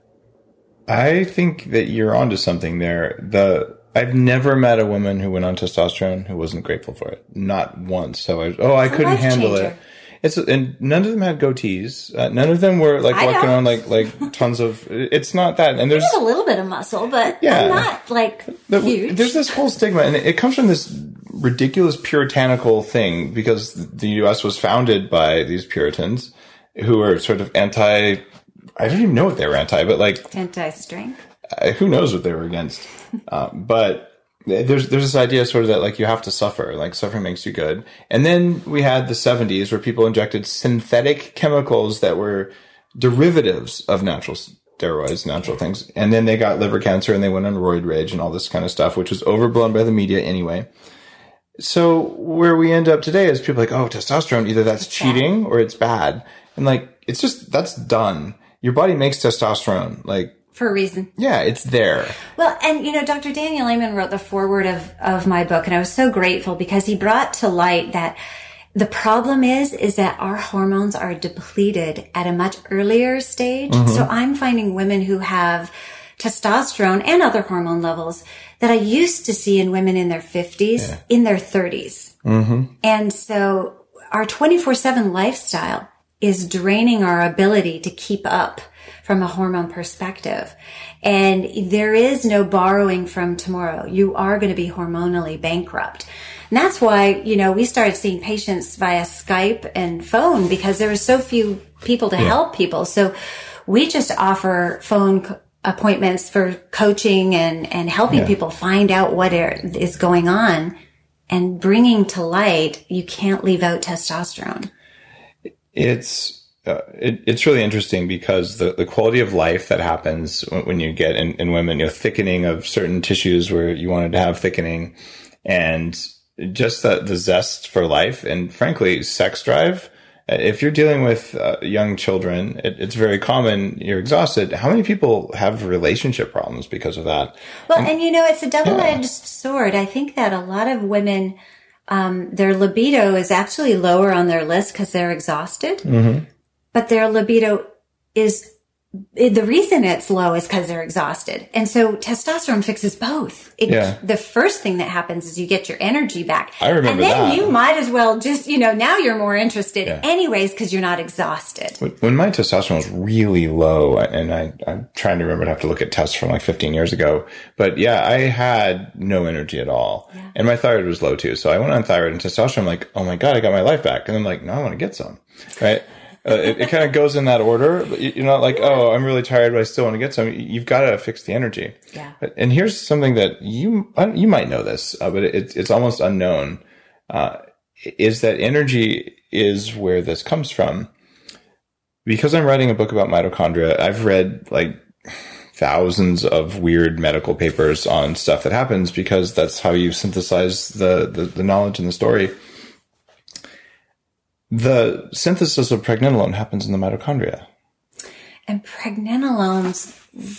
I think that you're onto something there. I've never met a woman who went on testosterone who wasn't grateful for it. Not once. So I couldn't handle it. And none of them had goatees. None of them were walking around like tons of. It's not that. And there's a little bit of muscle, but I'm not huge. There's this whole stigma, and it comes from this ridiculous puritanical thing because the U.S. was founded by these Puritans who were sort of anti. I don't even know what they were anti, but anti-strength. Who knows what they were against? But there's this idea sort of that you have to suffer, suffering makes you good. And then we had the 70s where people injected synthetic chemicals that were derivatives of natural steroids, natural things. And then they got liver cancer and they went on roid rage and all this kind of stuff, which was overblown by the media anyway. So where we end up today is people oh, testosterone, either that's cheating or it's bad. And it's just, that's done. Your body makes testosterone, for a reason. Yeah, it's there. Well, and Dr. Daniel Amen wrote the foreword of my book, and I was so grateful because he brought to light that the problem is that our hormones are depleted at a much earlier stage. So I'm finding women who have testosterone and other hormone levels that I used to see in women in their 50s, in their 30s. And so our 24/7 lifestyle is draining our ability to keep up from a hormone perspective. And there is no borrowing from tomorrow. You are going to be hormonally bankrupt. And that's why, we started seeing patients via Skype and phone because there were so few people to help people. So we just offer phone appointments for coaching and helping people find out what is going on and bringing to light, you can't leave out testosterone. it's really interesting because the quality of life that happens when you get in women, thickening of certain tissues where you wanted to have thickening, and just the zest for life, and frankly, sex drive. If you're dealing with young children, it's very common. You're exhausted. How many people have relationship problems because of that? Well, and it's a double-edged sword. I think that a lot of women, their libido is actually lower on their list because they're exhausted. Mm-hmm. But their libido the reason it's low is because they're exhausted. And so testosterone fixes both. The first thing that happens is you get your energy back. I remember that. And then you might as well just, now you're more interested anyways because you're not exhausted. When my testosterone was really low, and I'm trying to remember, I'd have to look at tests from like 15 years ago. But yeah, I had no energy at all. Yeah. And my thyroid was low too. So I went on thyroid and testosterone. I'm like, oh my God, I got my life back. And I'm like, no, I want to get some. Right. It kind of goes in that order. But you're not like, oh, I'm really tired, but I still want to get some. You've got to fix the energy. Yeah. And here's something that you might know this, but it's almost unknown. Is that energy is where this comes from. Because I'm writing a book about mitochondria, I've read like thousands of weird medical papers on stuff that happens because that's how you synthesize the knowledge and the story. The synthesis of pregnenolone happens in the mitochondria. And pregnenolone's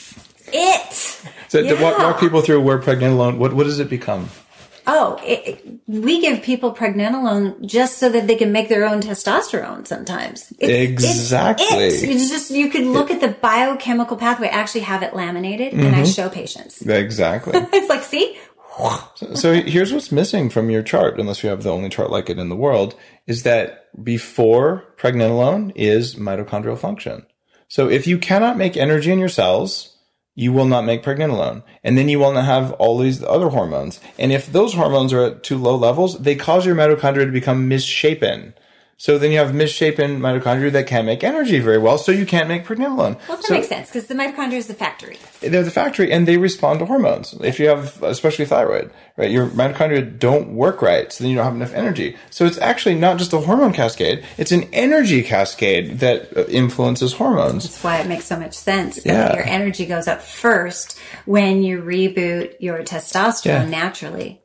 it. So walk people through where pregnenolone, what does it become? Oh, we give people pregnenolone just so that they can make their own testosterone sometimes. Exactly. You could look at the biochemical pathway, actually have it laminated, and I show patients. Exactly. It's like, see? So here's what's missing from your chart, unless you have the only chart like it in the world, is that before pregnenolone is mitochondrial function. So if you cannot make energy in your cells, you will not make pregnenolone. And then you will not have all these other hormones. And if those hormones are at too low levels, they cause your mitochondria to become misshapen. So then you have misshapen mitochondria that can't make energy very well, so you can't make pregnenolone. Well, that makes sense, because the mitochondria is the factory. They're the factory, and they respond to hormones. If you have, especially thyroid, right, your mitochondria don't work right, so then you don't have enough energy. So it's actually not just a hormone cascade, it's an energy cascade that influences hormones. That's why it makes so much sense that your energy goes up first when you reboot your testosterone naturally.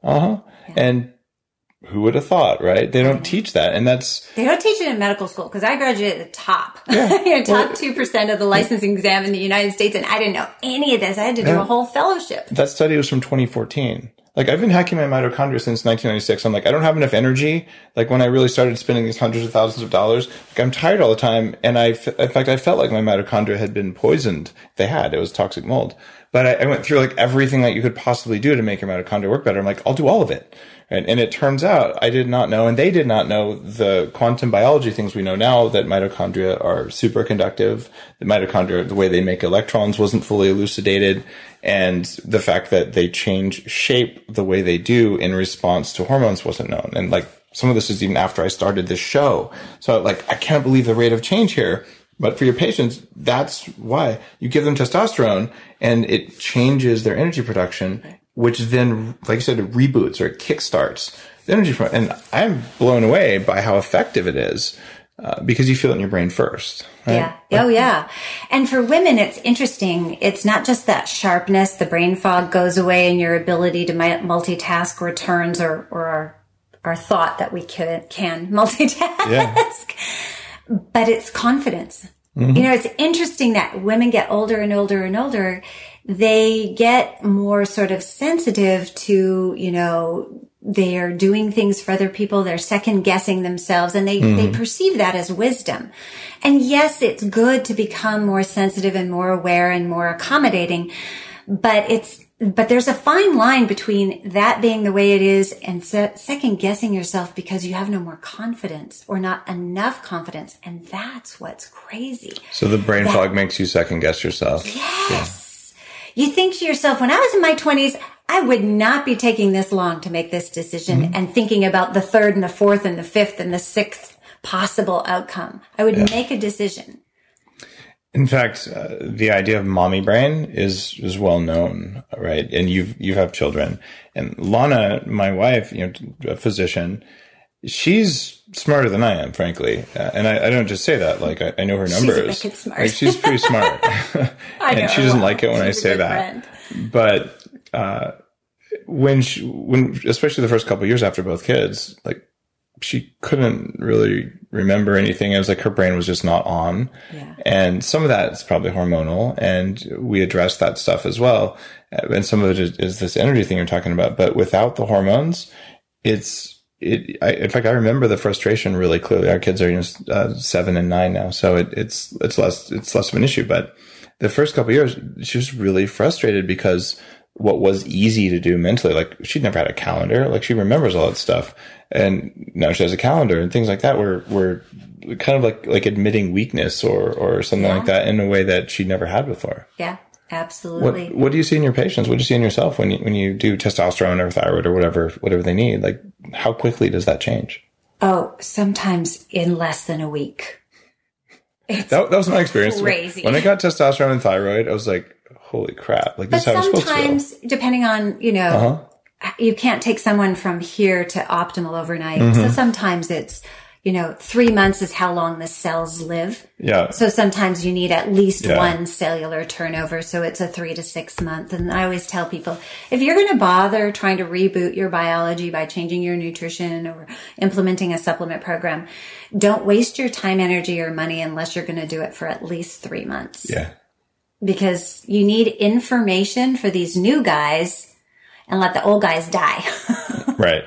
And who would have thought, right? They don't teach that. And they don't teach it in medical school, because I graduated at the top. Top 2% of the licensing exam in the United States. And I didn't know any of this. I had to do a whole fellowship. That study was from 2014. Like, I've been hacking my mitochondria since 1996. I'm like, I don't have enough energy. Like, when I really started spending these hundreds of thousands of dollars, like, I'm tired all the time. And in fact, I felt like my mitochondria had been poisoned. It was toxic mold. But I went through like everything that you could possibly do to make your mitochondria work better. I'm like, I'll do all of it. And it turns out I did not know, and they did not know, the quantum biology things we know now, that mitochondria are superconductive. The mitochondria, the way they make electrons, wasn't fully elucidated. And the fact that they change shape the way they do in response to hormones wasn't known. And like, some of this is even after I started this show. So like, I can't believe the rate of change here. But for your patients, that's why you give them testosterone and it changes their energy production, which then, like you said, it reboots or it kickstarts the energy. And I'm blown away by how effective it is because you feel it in your brain first. Right? Yeah. Oh, yeah. And for women, it's interesting. It's not just that sharpness, the brain fog goes away and your ability to multitask returns, or our thought that we can multitask. Yeah. But it's confidence. Mm-hmm. It's interesting that women get older and older and older. They get more sort of sensitive to, they're doing things for other people. They're second guessing themselves, and they perceive that as wisdom. And yes, it's good to become more sensitive and more aware and more accommodating, but there's a fine line between that being the way it is and second guessing yourself because you have no more confidence or not enough confidence. And that's what's crazy. So the brain fog makes you second guess yourself. Yes. Yeah. You think to yourself, when I was in my 20s, I would not be taking this long to make this decision and thinking about the third and the fourth and the fifth and the sixth possible outcome. I would make a decision. In fact, the idea of mommy brain is well known, right? And you have children. And Lana, my wife, a physician, she's smarter than I am, frankly. And I don't just say that. Like, I know her numbers. She's smart. Like, she's pretty smart. And she doesn't like it when I say that. Friend. But when especially the first couple of years after both kids, like, she couldn't really remember anything. It was like her brain was just not on. Yeah. And some of that is probably hormonal, and we addressed that stuff as well. And some of it is this energy thing you're talking about. But without the hormones, in fact, I remember the frustration really clearly. Our kids are 7 and 9 now, so it's less of an issue. But the first couple of years, she was really frustrated because what was easy to do mentally, like, she'd never had a calendar, like, she remembers all that stuff, and now she has a calendar and things like that. Were kind of like admitting weakness or something like that in a way that she'd never had before. Yeah. Absolutely. What do you see in your patients? What do you see in yourself when you do testosterone or thyroid or whatever they need? Like, how quickly does that change? Oh, sometimes in less than a week. That was my experience. Crazy. When I got testosterone and thyroid, I was like, holy crap. Like, this is how I'm supposed to feel. Sometimes, depending on, you can't take someone from here to optimal overnight. Mm-hmm. So sometimes it's, 3 months is how long the cells live. Yeah. So sometimes you need at least one cellular turnover. So it's a 3 to 6 month. And I always tell people, if you're going to bother trying to reboot your biology by changing your nutrition or implementing a supplement program, don't waste your time, energy, or money unless you're going to do it for at least 3 months. Yeah. Because you need information for these new guys and let the old guys die. Right.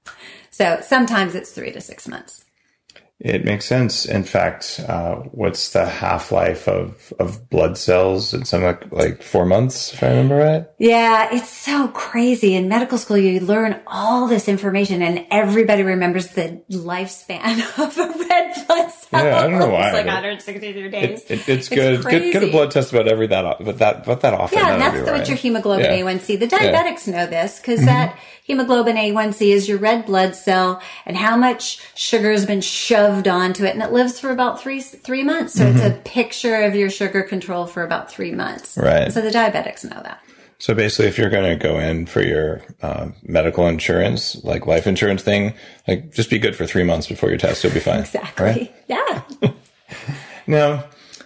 So sometimes it's 3 to 6 months. It makes sense. In fact, what's the half-life of blood cells? It's something like 4 months, if I remember right. Yeah, it's so crazy. In medical school, you learn all this information, and everybody remembers the lifespan of a red blood cell. Yeah, I don't know why. It's like 162 days. It's good. Get a blood test about that often. Yeah, and that's what your hemoglobin A1C. The diabetics know this because that hemoglobin A1C is your red blood cell and how much sugar has been shoved onto it, and it lives for about three months. So it's a picture of your sugar control for about 3 months. Right. So the diabetics know that. So basically, if you're going to go in for your medical insurance, like life insurance thing, like, just be good for 3 months before your test. You'll be fine. Exactly. Right? Yeah. Now,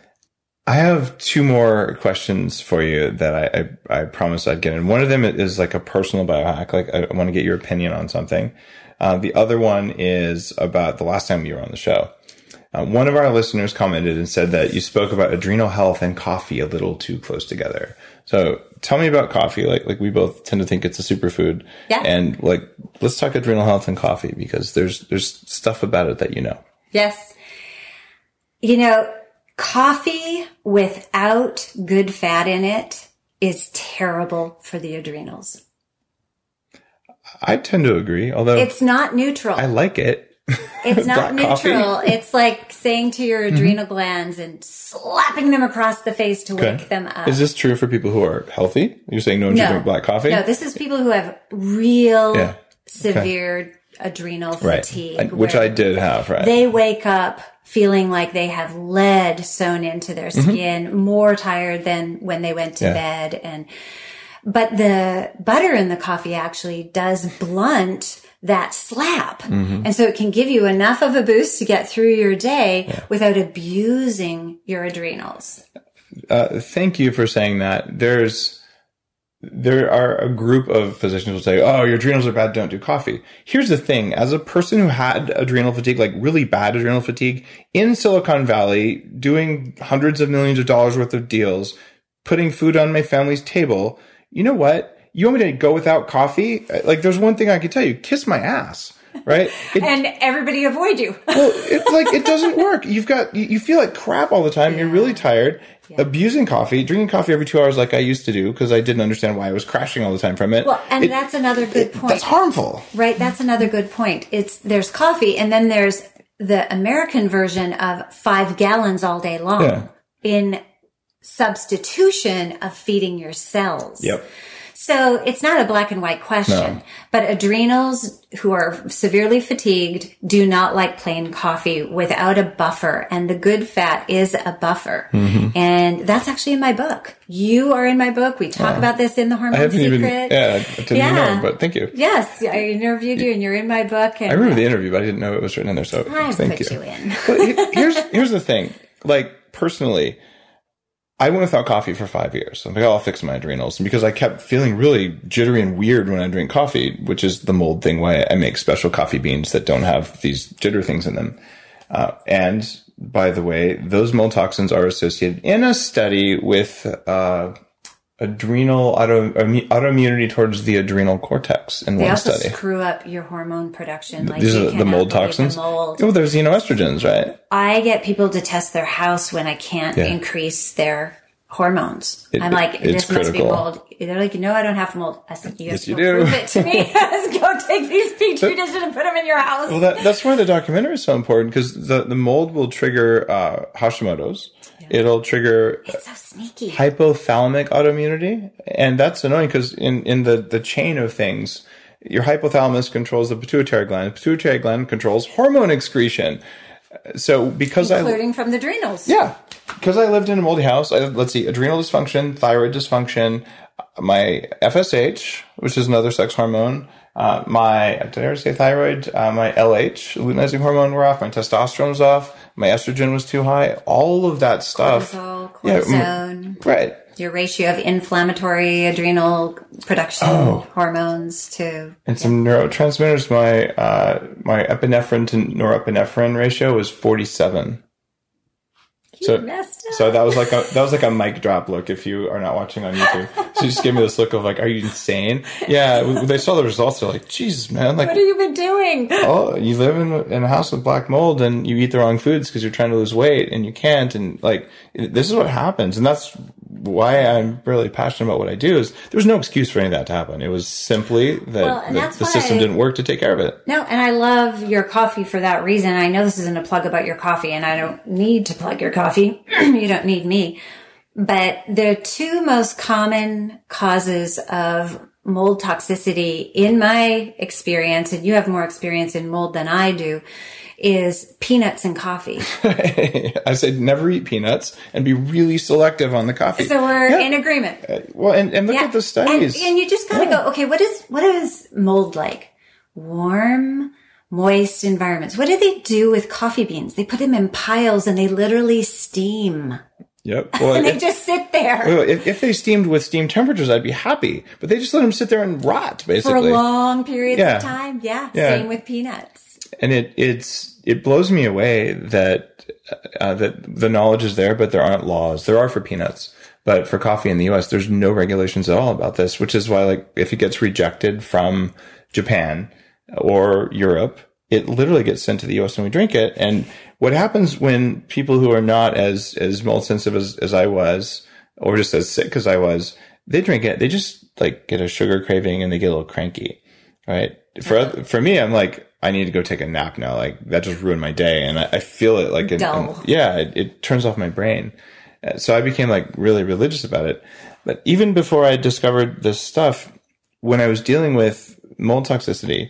I have 2 more questions for you that I promised I'd get in. One of them is like a personal biohack. Like, I want to get your opinion on something. The other one is about the last time you were on the show. One of our listeners commented and said that you spoke about adrenal health and coffee a little too close together. So tell me about coffee. Like we both tend to think it's a superfood. Yeah. And like, let's talk adrenal health and coffee, because there's stuff about it that you know. Yes. Coffee without good fat in it is terrible for the adrenals. I tend to agree, although it's not neutral. I like it. It's not neutral. It's like saying to your adrenal glands and slapping them across the face to wake them up. Is this true for people who are healthy? You're saying no one should drink black coffee? No, this is people who have real severe adrenal fatigue. Which I did have, right? They wake up feeling like they have lead sewn into their skin, more tired than when they went to bed. But the butter in the coffee actually does blunt that slap. And so it can give you enough of a boost to get through your day without abusing your adrenals. Thank you for saying that. There are a group of physicians who will say, oh, your adrenals are bad, don't do coffee. Here's the thing. As a person who had adrenal fatigue, like really bad adrenal fatigue, in Silicon Valley, doing hundreds of millions of dollars worth of deals, putting food on my family's table, you know what? You want me to go without coffee? Like, there's one thing I can tell you, kiss my ass, right? And everybody avoid you. Well, it's like, it doesn't work. You feel like crap all the time. You're really tired. Abusing coffee, drinking coffee every 2 hours like I used to do, because I didn't understand why I was crashing all the time from it. Well, and that's another good point. That's harmful. Right, that's another good point. There's coffee, and then there's the American version of 5 gallons all day long in substitution of feeding your cells. Yep. So it's not a black and white question, but adrenals who are severely fatigued do not like plain coffee without a buffer. And the good fat is a buffer. And that's actually in my book. You are in my book. We talk about this in The Hormone Secret. I didn't know, but thank you. Yes, I interviewed you and you're in my book. And I remember the interview, but I didn't know it was written in there. So thank you. But here's the thing. Like, personally, I went without coffee for 5 years. I'm like, I'll fix my adrenals. And because I kept feeling really jittery and weird when I drink coffee, which is the mold thing, why I make special coffee beans that don't have these jitter things in them. And by the way, those mold toxins are associated in a study with adrenal autoimmunity towards the adrenal cortex in one study. They also screw up your hormone production. Like these are the mold toxins. Oh, there's xenoestrogens, right? I get people to test their house when I can't increase their hormones. I'm like, this must be mold. They're like, no, I don't have mold. I said, you have to prove it to me. Let's go take these petri dishes and put them in your house. Well, that's why the documentary is so important, because the mold will trigger Hashimoto's. It'll trigger it's so sneaky. Hypothalamic autoimmunity. And that's annoying because in the chain of things, your hypothalamus controls the pituitary gland. The pituitary gland controls hormone excretion. So including from the adrenals. Yeah. Because I lived in a moldy house, let's see, adrenal dysfunction, thyroid dysfunction, my FSH, which is another sex hormone, did I ever say thyroid? My LH, luteinizing hormone, were off. My testosterone was off. My estrogen was too high. All of that stuff. Cortisone. Right. Your ratio of inflammatory adrenal production hormones too. And some neurotransmitters. My epinephrine to norepinephrine ratio was 47. So that was like a mic drop look if you are not watching on YouTube. She just gave me this look of like, are you insane? Yeah, they saw the results. They're like, Jesus, man. Like, what have you been doing? Oh, you live in a house with black mold and you eat the wrong foods because you're trying to lose weight and you can't. And like, this is what happens. And that's why I'm really passionate about what I do. Is there's no excuse for any of that to happen. It was simply that the system didn't work to take care of it. No, and I love your coffee for that reason. I know this isn't a plug about your coffee, and I don't need to plug your coffee. You don't need me. But the two most common causes of mold toxicity in my experience, and you have more experience in mold than I do, is peanuts and coffee. I said never eat peanuts and be really selective on the coffee. So we're in agreement. Well, and look at the studies. And you just gotta go, okay, what is mold like? Warm, moist environments. What do they do with coffee beans? They put them in piles and they literally steam. Yep. Well, and they just sit there. Well, if they steamed with steam temperatures, I'd be happy. But they just let them sit there and rot, basically. For long periods of time. Yeah. Same with peanuts. And it blows me away that the knowledge is there, but there aren't laws. There are for peanuts. But for coffee in the US, there's no regulations at all about this, which is why, like, if it gets rejected from Japan or Europe, it literally gets sent to the US and we drink it. And what happens when people who are not as mold sensitive as I was, or just as sick as I was, they drink it, they just like get a sugar craving and they get a little cranky, right? For me, I'm like, I need to go take a nap now. Like, that just ruined my day. And I feel it like, it turns off my brain. So I became like really religious about it. But even before I discovered this stuff, when I was dealing with mold toxicity,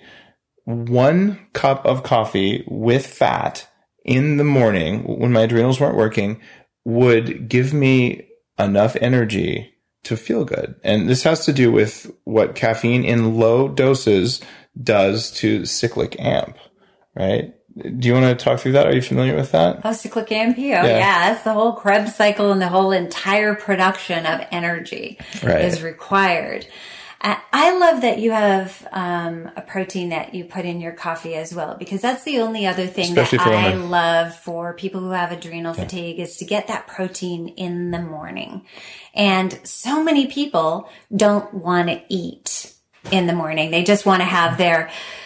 1 cup of coffee with fat in the morning when my adrenals weren't working would give me enough energy to feel good. And this has to do with what caffeine in low doses does to cyclic AMP, right? Do you want to talk through that? Are you familiar with that? Oh, cyclic AMP. That's the whole Krebs cycle, and the whole entire production of energy is required. I love that you have a protein that you put in your coffee as well, because that's the only other thing that I love for people who have adrenal fatigue is to get that protein in the morning. And so many people don't want to eat in the morning. They just want to have their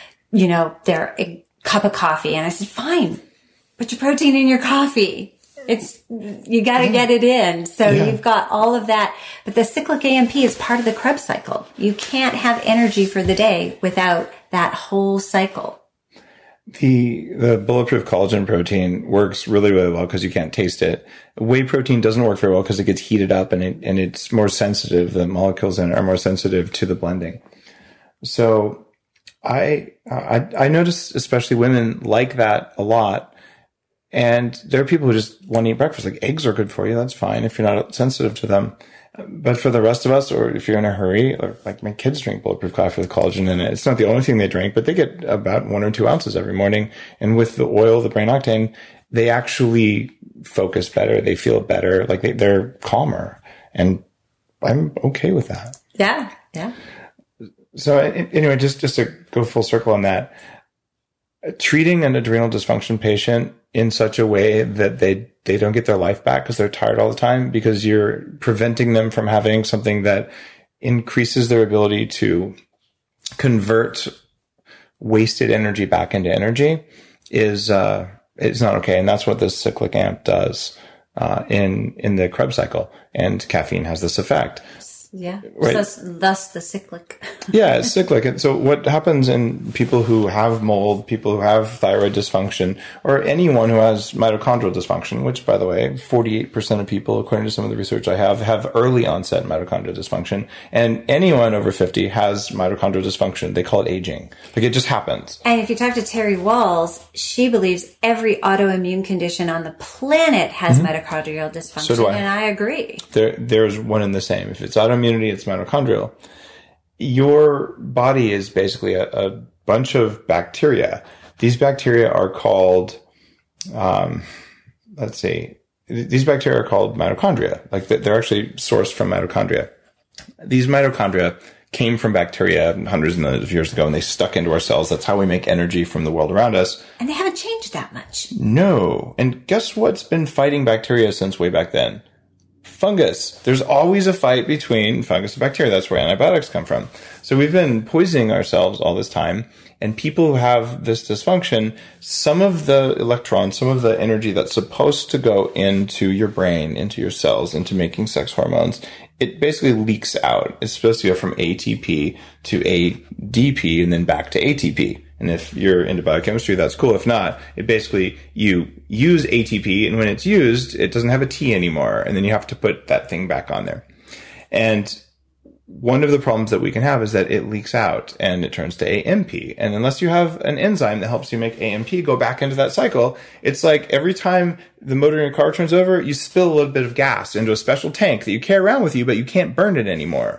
cup of coffee. And I said, fine, put your protein in your coffee. You got to get it in. So you've got all of that. But the cyclic AMP is part of the Krebs cycle. You can't have energy for the day without that whole cycle. The bulletproof collagen protein works really, really well because you can't taste it. Whey protein doesn't work very well because it gets heated up and it's more sensitive. The molecules in it are more sensitive to the blending. So I notice especially women like that a lot. And there are people who just want to eat breakfast. Like, eggs are good for you. That's fine if you're not sensitive to them. But for the rest of us, or if you're in a hurry, or like my kids drink bulletproof coffee with collagen in it. It's not the only thing they drink, but they get about 1 or 2 ounces every morning. And with the oil, the brain octane, they actually focus better. They feel better. Like they're calmer. And I'm okay with that. Yeah. Yeah. So anyway, just to go full circle on that, treating an adrenal dysfunction patient in such a way that they don't get their life back because they're tired all the time, because you're preventing them from having something that increases their ability to convert wasted energy back into energy is not okay. And that's what this cyclic AMP does in the Krebs cycle. And caffeine has this effect. Yeah. Right. So thus the cyclic. Yeah, it's cyclic. And so what happens in people who have mold, people who have thyroid dysfunction, or anyone who has mitochondrial dysfunction, which, by the way, 48% of people, according to some of the research I have early onset mitochondrial dysfunction. And anyone over 50 has mitochondrial dysfunction. They call it aging. Like, it just happens. And if you talk to Terry Walls, she believes every autoimmune condition on the planet has mitochondrial dysfunction. So do I. And I agree. There's one and the same. If it's autoimmunity, it's mitochondrial. Your body is basically a bunch of bacteria. These bacteria are called, these bacteria are called mitochondria. Like, they're actually sourced from mitochondria. These mitochondria came from bacteria hundreds of millions of years ago, and they stuck into our cells. That's how we make energy from the world around us. And they haven't changed that much. No. And guess what's been fighting bacteria since way back then? Fungus. There's always a fight between fungus and bacteria. That's where antibiotics come from. So we've been poisoning ourselves all this time. And people who have this dysfunction, some of the electrons, some of the energy that's supposed to go into your brain, into your cells, into making sex hormones, it basically leaks out. It's supposed to go from ATP to ADP and then back to ATP. And if you're into biochemistry, that's cool. If not, it basically, you use ATP, and when it's used, it doesn't have a T anymore. And then you have to put that thing back on there. And one of the problems that we can have is that it leaks out and it turns to AMP. And unless you have an enzyme that helps you make AMP go back into that cycle, it's like every time the motor in your car turns over, you spill a little bit of gas into a special tank that you carry around with you, but you can't burn it anymore.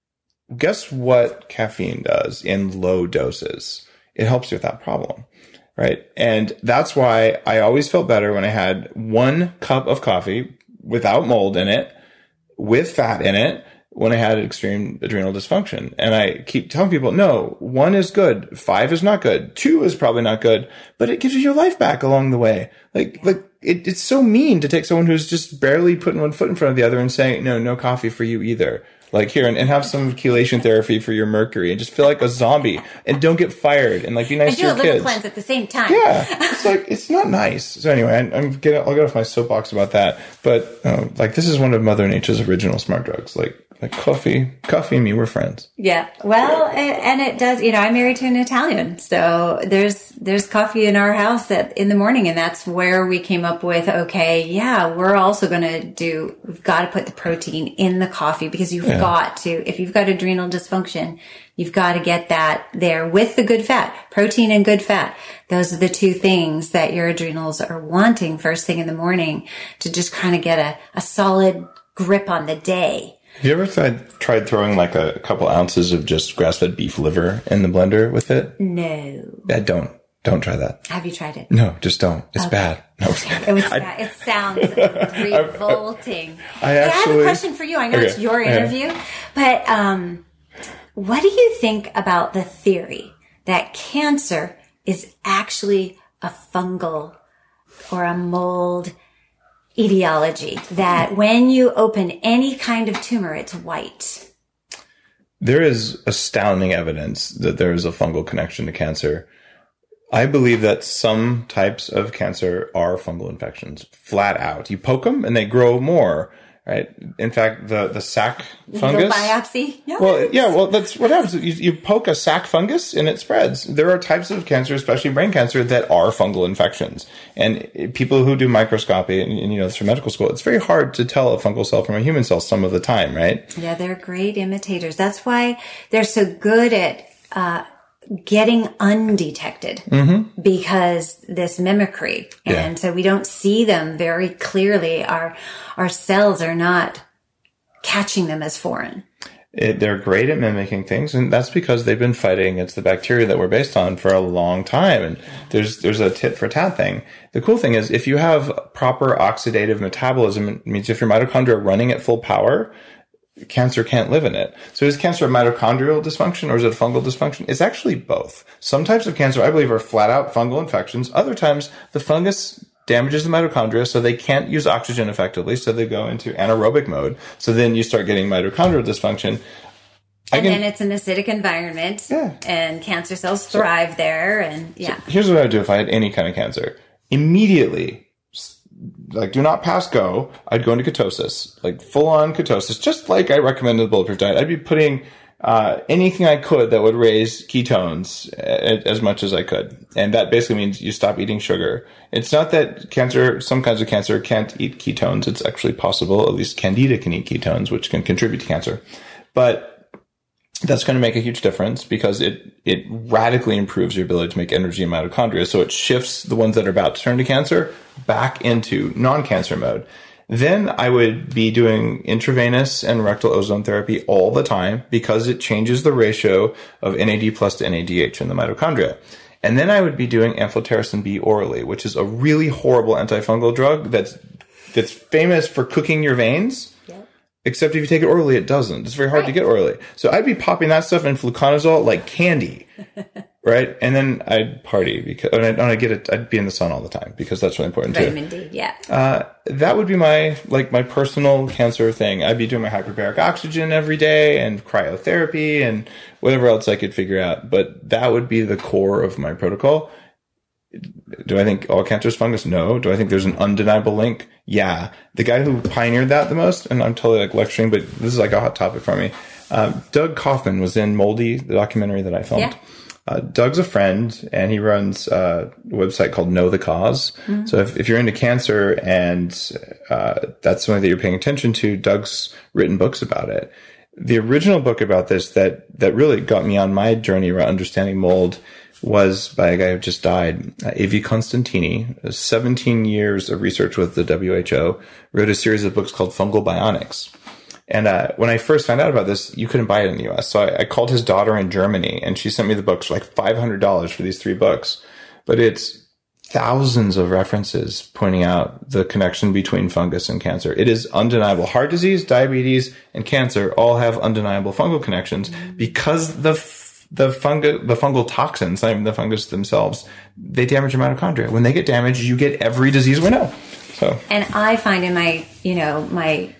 Guess what caffeine does in low doses? It helps you with that problem, right? And that's why I always felt better when I had 1 cup of coffee without mold in it, with fat in it, when I had extreme adrenal dysfunction. And I keep telling people, no, 1 is good, 5 is not good, 2 is probably not good, but it gives you your life back along the way. It's so mean to take someone who's just barely putting one foot in front of the other and saying, no coffee for you either. Like, here, and have some chelation therapy for your mercury, and just feel like a zombie, and don't get fired, and like be nice to your kids. And do a liver cleanse at the same time. Yeah, it's like, it's not nice. So anyway, I'll get off my soapbox about that. But this is one of Mother Nature's original smart drugs. Like coffee and me, we're friends. Yeah. Well, and it does, I'm married to an Italian. So there's coffee in our house in the morning. And that's where we came up with, okay, yeah, we're also we've got to put the protein in the coffee, because you've got to, if you've got adrenal dysfunction, you've got to get that there with the good fat, protein and good fat. Those are the 2 things that your adrenals are wanting first thing in the morning to just kind of get a solid grip on the day. Have you ever tried throwing like a couple ounces of just grass-fed beef liver in the blender with it? No. Yeah, don't try that. Have you tried it? No, just don't. It's bad. No. It sounds revolting. I have a question for you. I know it's your interview, but what do you think about the theory that cancer is actually a fungal or a mold etiology, that when you open any kind of tumor, it's white? There is astounding evidence that there is a fungal connection to cancer. I believe that some types of cancer are fungal infections, flat out. You poke them and they grow more. right? In fact, the sac fungus. Needle biopsy. Yes. Well, yeah, well, that's what happens. You poke a sac fungus and it spreads. There are types of cancer, especially brain cancer, that are fungal infections. And people who do microscopy, and you know this from medical school, it's very hard to tell a fungal cell from a human cell some of the time, right? Yeah, they're great imitators. That's why they're so good at getting undetected, because this mimicry. And so we don't see them very clearly. Our cells are not catching them as foreign. They're great at mimicking things, and that's because they've been fighting against the bacteria that we're based on for a long time. And there's a tit for tat thing. The cool thing is if you have proper oxidative metabolism, it means if your mitochondria are running at full power, cancer can't live in it. So is cancer a mitochondrial dysfunction or is it a fungal dysfunction? It's actually both. Some types of cancer, I believe, are flat out fungal infections. Other times, the fungus damages the mitochondria so they can't use oxygen effectively, so they go into anaerobic mode. So then you start getting mitochondrial dysfunction. Then it's an acidic environment, and cancer cells thrive there. And So here's what I would do if I had any kind of cancer. Immediately, like, do not pass go. I'd go into ketosis, like full-on ketosis, just like I recommended the Bulletproof Diet. I'd be putting anything I could that would raise ketones as much as I could. And that basically means you stop eating sugar. It's not that some kinds of cancer can't eat ketones. It's actually possible. At least Candida can eat ketones, which can contribute to cancer. But that's going to make a huge difference because it radically improves your ability to make energy in mitochondria. So it shifts the ones that are about to turn to cancer back into non-cancer mode. Then I would be doing intravenous and rectal ozone therapy all the time because it changes the ratio of NAD plus to NADH in the mitochondria. And then I would be doing amphotericin B orally, which is a really horrible antifungal drug that's famous for cooking your veins. Except if you take it orally, it doesn't. It's very hard to get orally. So I'd be popping that stuff in fluconazole like candy, right? And then I'd party because I'd be in the sun all the time because that's really important Vitamin too. D, that would be my personal cancer thing. I'd be doing my hyperbaric oxygen every day and cryotherapy and whatever else I could figure out. But that would be the core of my protocol. Do I think all cancer is fungus? No. Do I think there's an undeniable link? Yeah. The guy who pioneered that the most, and I'm totally like lecturing, but this is like a hot topic for me. Doug Kaufman was in Moldy, the documentary that I filmed. Doug's a friend, and he runs a website called Know the Cause. So if you're into cancer and that's something that you're paying attention to, Doug's written books about it. The original book about this that really got me on my journey around understanding mold was by a guy who just died, A.V. Constantini. 17 years of research with the WHO, wrote a series of books called Fungal Bionics. And when I first found out about this, you couldn't buy it in the U.S. So I called his daughter in Germany, and she sent me the books for like $500 for these 3 books. But it's thousands of references pointing out the connection between fungus and cancer. It is undeniable. Heart disease, diabetes, and cancer all have undeniable fungal connections because the fungal toxins, not even the fungus themselves, they damage your mitochondria. When they get damaged, you get every disease we know. So, and I find in my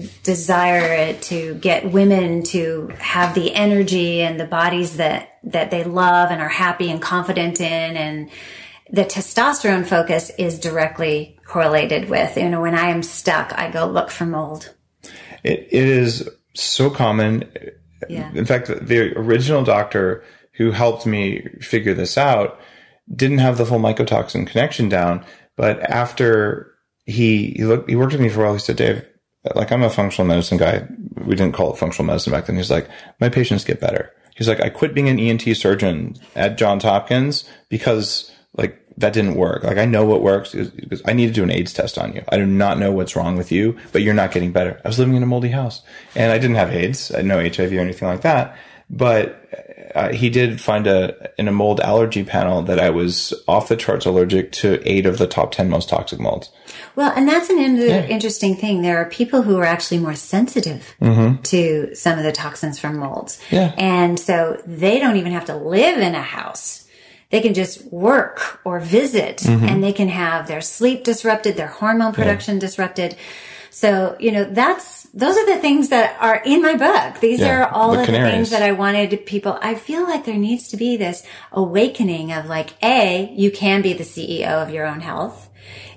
desire to get women to have the energy and the bodies that they love and are happy and confident in, and the testosterone focus is directly correlated with, when I am stuck, I go look for mold. It is so common. In fact, the original doctor who helped me figure this out didn't have the full mycotoxin connection down. But after he worked with me for a while, he said, Dave, like, I'm a functional medicine guy. We didn't call it functional medicine back then. He's like, my patients get better. He's like, I quit being an ENT surgeon at Johns Hopkins because like that didn't work. Like, I know what works because I need to do an AIDS test on you. I do not know what's wrong with you, but you're not getting better. I was living in a moldy house and I didn't have AIDS. I had no HIV or anything like that. But he did find in a mold allergy panel that I was off the charts allergic to 8 of the top 10 most toxic molds. Well, and that's an interesting thing. There are people who are actually more sensitive to some of the toxins from molds. And so they don't even have to live in a house. They can just work or visit and they can have their sleep disrupted, their hormone production disrupted. So, those are the things that are in my book. These are all of the things that I wanted people. I feel like there needs to be this awakening of like, A, you can be the CEO of your own health.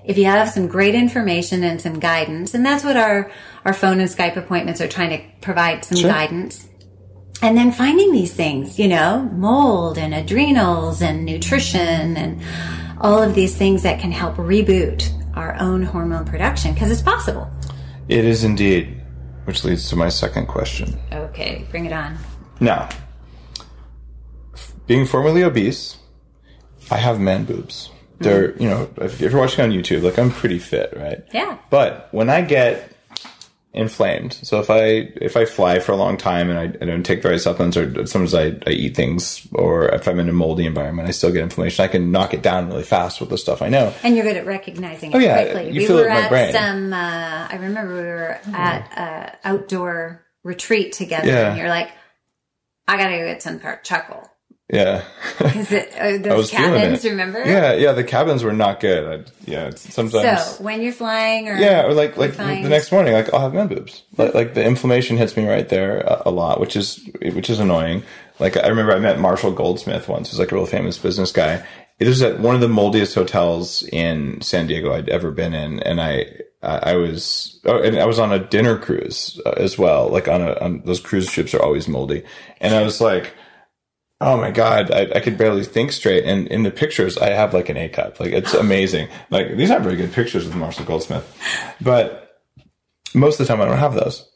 if you have some great information and some guidance, and that's what our phone and Skype appointments are trying to provide, some guidance. And then finding these things, mold and adrenals and nutrition and all of these things that can help reboot our own hormone production, because it's possible. It is indeed, which leads to my second question. Okay, bring it on. Now, being formerly obese, I have man boobs. They're, if you're watching on YouTube, like, I'm pretty fit, right? Yeah. But when I get inflamed, so if I fly for a long time and I don't take the right supplements, or sometimes I eat things, or if I'm in a moldy environment, I still get inflammation. I can knock it down really fast with the stuff I know. And you're good at recognizing it quickly. You feel it in my brain. I remember we were at an outdoor retreat together, and you're like, I gotta go get some pork chuckle. Yeah. Those cabins, remember? Yeah, the cabins were not good. Sometimes. So, when you're flying or... Yeah, or like the next morning, like, I'll have man boobs. Like the inflammation hits me right there a lot, which is annoying. Like, I remember I met Marshall Goldsmith once, who's like a real famous business guy. It was at one of the moldiest hotels in San Diego I'd ever been in, and I was on a dinner cruise as well. Like, on those cruise ships are always moldy. And I was like, oh my God, I could barely think straight. And in the pictures, I have like an A cup. Like, it's amazing. Like, these aren't very good pictures of Marshall Goldsmith, but most of the time I don't have those.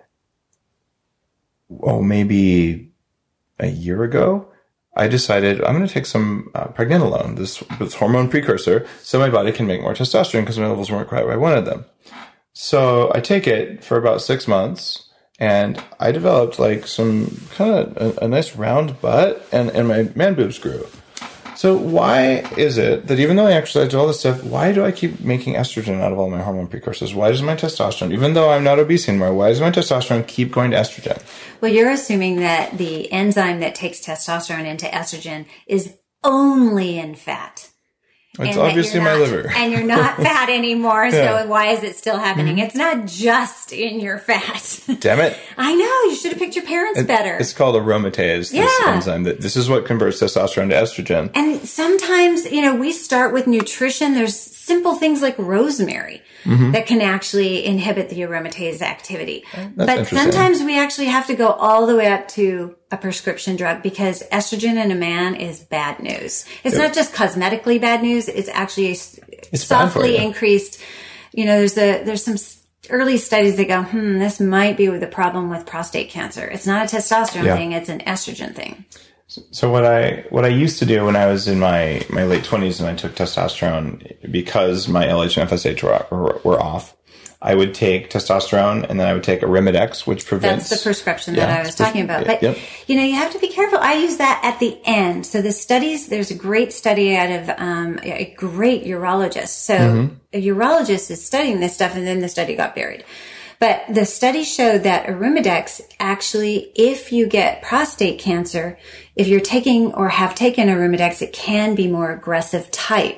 Oh, maybe a year ago, I decided I'm going to take some pregnenolone, this hormone precursor, so my body can make more testosterone, because my levels weren't quite where I wanted them. So I take it for about 6 months. And I developed like some kind of a nice round butt, and my man boobs grew. So why is it that even though I exercise all this stuff, why do I keep making estrogen out of all my hormone precursors? Why does my testosterone, even though I'm not obese anymore, why does my testosterone keep going to estrogen? Well, you're assuming that the enzyme that takes testosterone into estrogen is only in fat. It's obviously my liver. And you're not fat anymore, so why is it still happening? It's not just in your fat. Damn it. I know, you should have picked your parents better. It's called aromatase, this enzyme. This is what converts testosterone to estrogen. And sometimes, we start with nutrition. There's simple things like rosemary that can actually inhibit the aromatase activity. But sometimes we actually have to go all the way up to a prescription drug, because estrogen in a man is bad news. It's not just cosmetically bad news. It's actually softly increased. There's some early studies that go, this might be the problem with prostate cancer. It's not a testosterone thing. It's an estrogen thing. So what I used to do when I was in my late 20s and I took testosterone, because my LH and FSH were off, I would take testosterone, and then I would take Arimidex, which prevents... That's the prescription that I was talking about. But, you have to be careful. I use that at the end. So there's a great study out of a great urologist. So a urologist is studying this stuff, and then the study got buried. But the study showed that Arimidex actually, if you get prostate cancer, if you're taking or have taken Arimidex, it can be more aggressive type.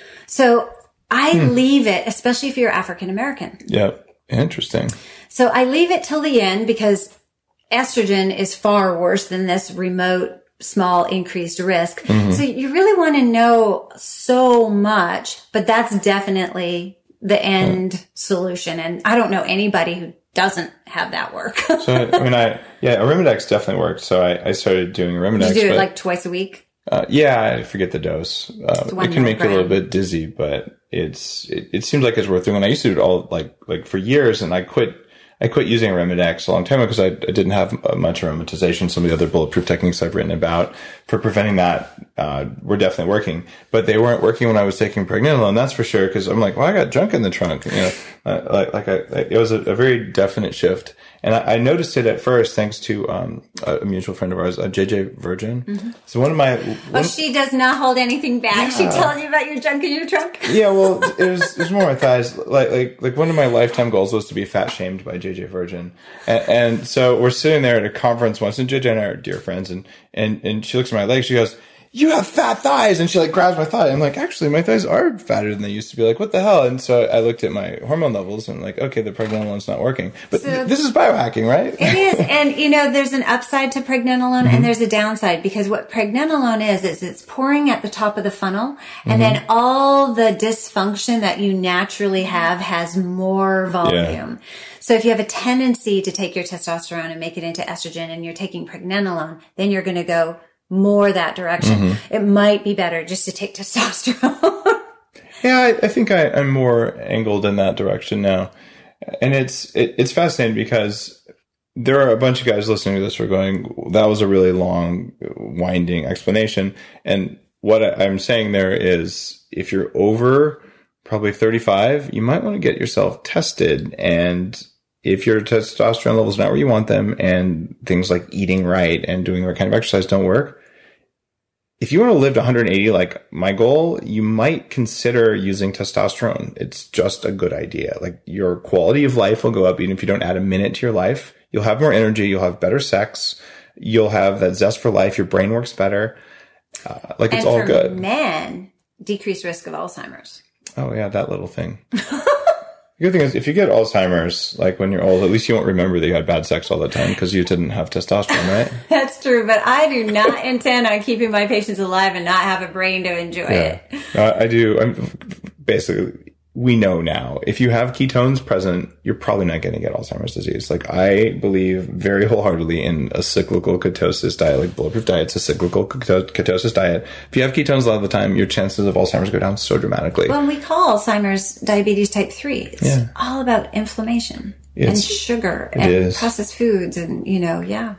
So I leave it, especially if you're African American. Yeah, interesting. So I leave it till the end, because estrogen is far worse than this remote, small, increased risk. So you really want to know so much, but that's definitely the end solution. And I don't know anybody who doesn't have that work. So, Arimidex definitely worked. So I started doing Arimidex. You do it like twice a week? I forget the dose. It can make you a little bit dizzy, but it seems like it's worth doing. And I used to do it all like for years, and I quit using Arimidex a long time ago because I didn't have much aromatization. Some of the other bulletproof techniques I've written about for preventing that were definitely working, but they weren't working when I was taking pregnenolone. That's for sure, because I'm like, well, I got junk in the trunk. It was a very definite shift. And I noticed it at first thanks to a mutual friend of ours, JJ Virgin. So one of my... she does not hold anything back. Yeah. She tells you about your junk in your trunk. Yeah, well, it was more my thighs. Like one of my lifetime goals was to be fat shamed by JJ Virgin. And so we're sitting there at a conference once, and JJ and I are dear friends, and she looks at my legs, she goes, you have fat thighs. And she like grabs my thigh. I'm like, actually, my thighs are fatter than they used to be. Like, what the hell? And so I looked at my hormone levels and like, okay, the pregnenolone's not working. But this is biohacking, right? It is. And, you know, there's an upside to pregnenolone and there's a downside, because what pregnenolone is it's pouring at the top of the funnel, and then all the dysfunction that you naturally have has more volume. Yeah. So if you have a tendency to take your testosterone and make it into estrogen and you're taking pregnenolone, then you're going to go more that direction. It might be better just to take testosterone. Yeah, I think I'm more angled in that direction now. And it's fascinating because there are a bunch of guys listening to this who are going, that was a really long, winding explanation. And what I'm saying there is, if you're over probably 35, you might want to get yourself tested. And if your testosterone level's not where you want them, and things like eating right and doing the right kind of exercise don't work, if you want to live to 180, like my goal, you might consider using testosterone. It's just a good idea. Like, your quality of life will go up even if you don't add a minute to your life. You'll have more energy. You'll have better sex. You'll have that zest for life. Your brain works better. It's all good. And for men, decreased risk of Alzheimer's. Oh, yeah, that little thing. The good thing is, if you get Alzheimer's, like when you're old, at least you won't remember that you had bad sex all the time because you didn't have testosterone, right? That's true, but I do not intend on keeping my patients alive and not have a brain to enjoy it. I do. Basically, we know now, if you have ketones present, you're probably not going to get Alzheimer's disease. Like, I believe very wholeheartedly in a cyclical ketosis diet. Like, Bulletproof Diet's a cyclical ketosis diet. If you have ketones a lot of the time, your chances of Alzheimer's go down so dramatically. Well, we call Alzheimer's diabetes type 3. It's all about inflammation and sugar and processed foods and, Yeah.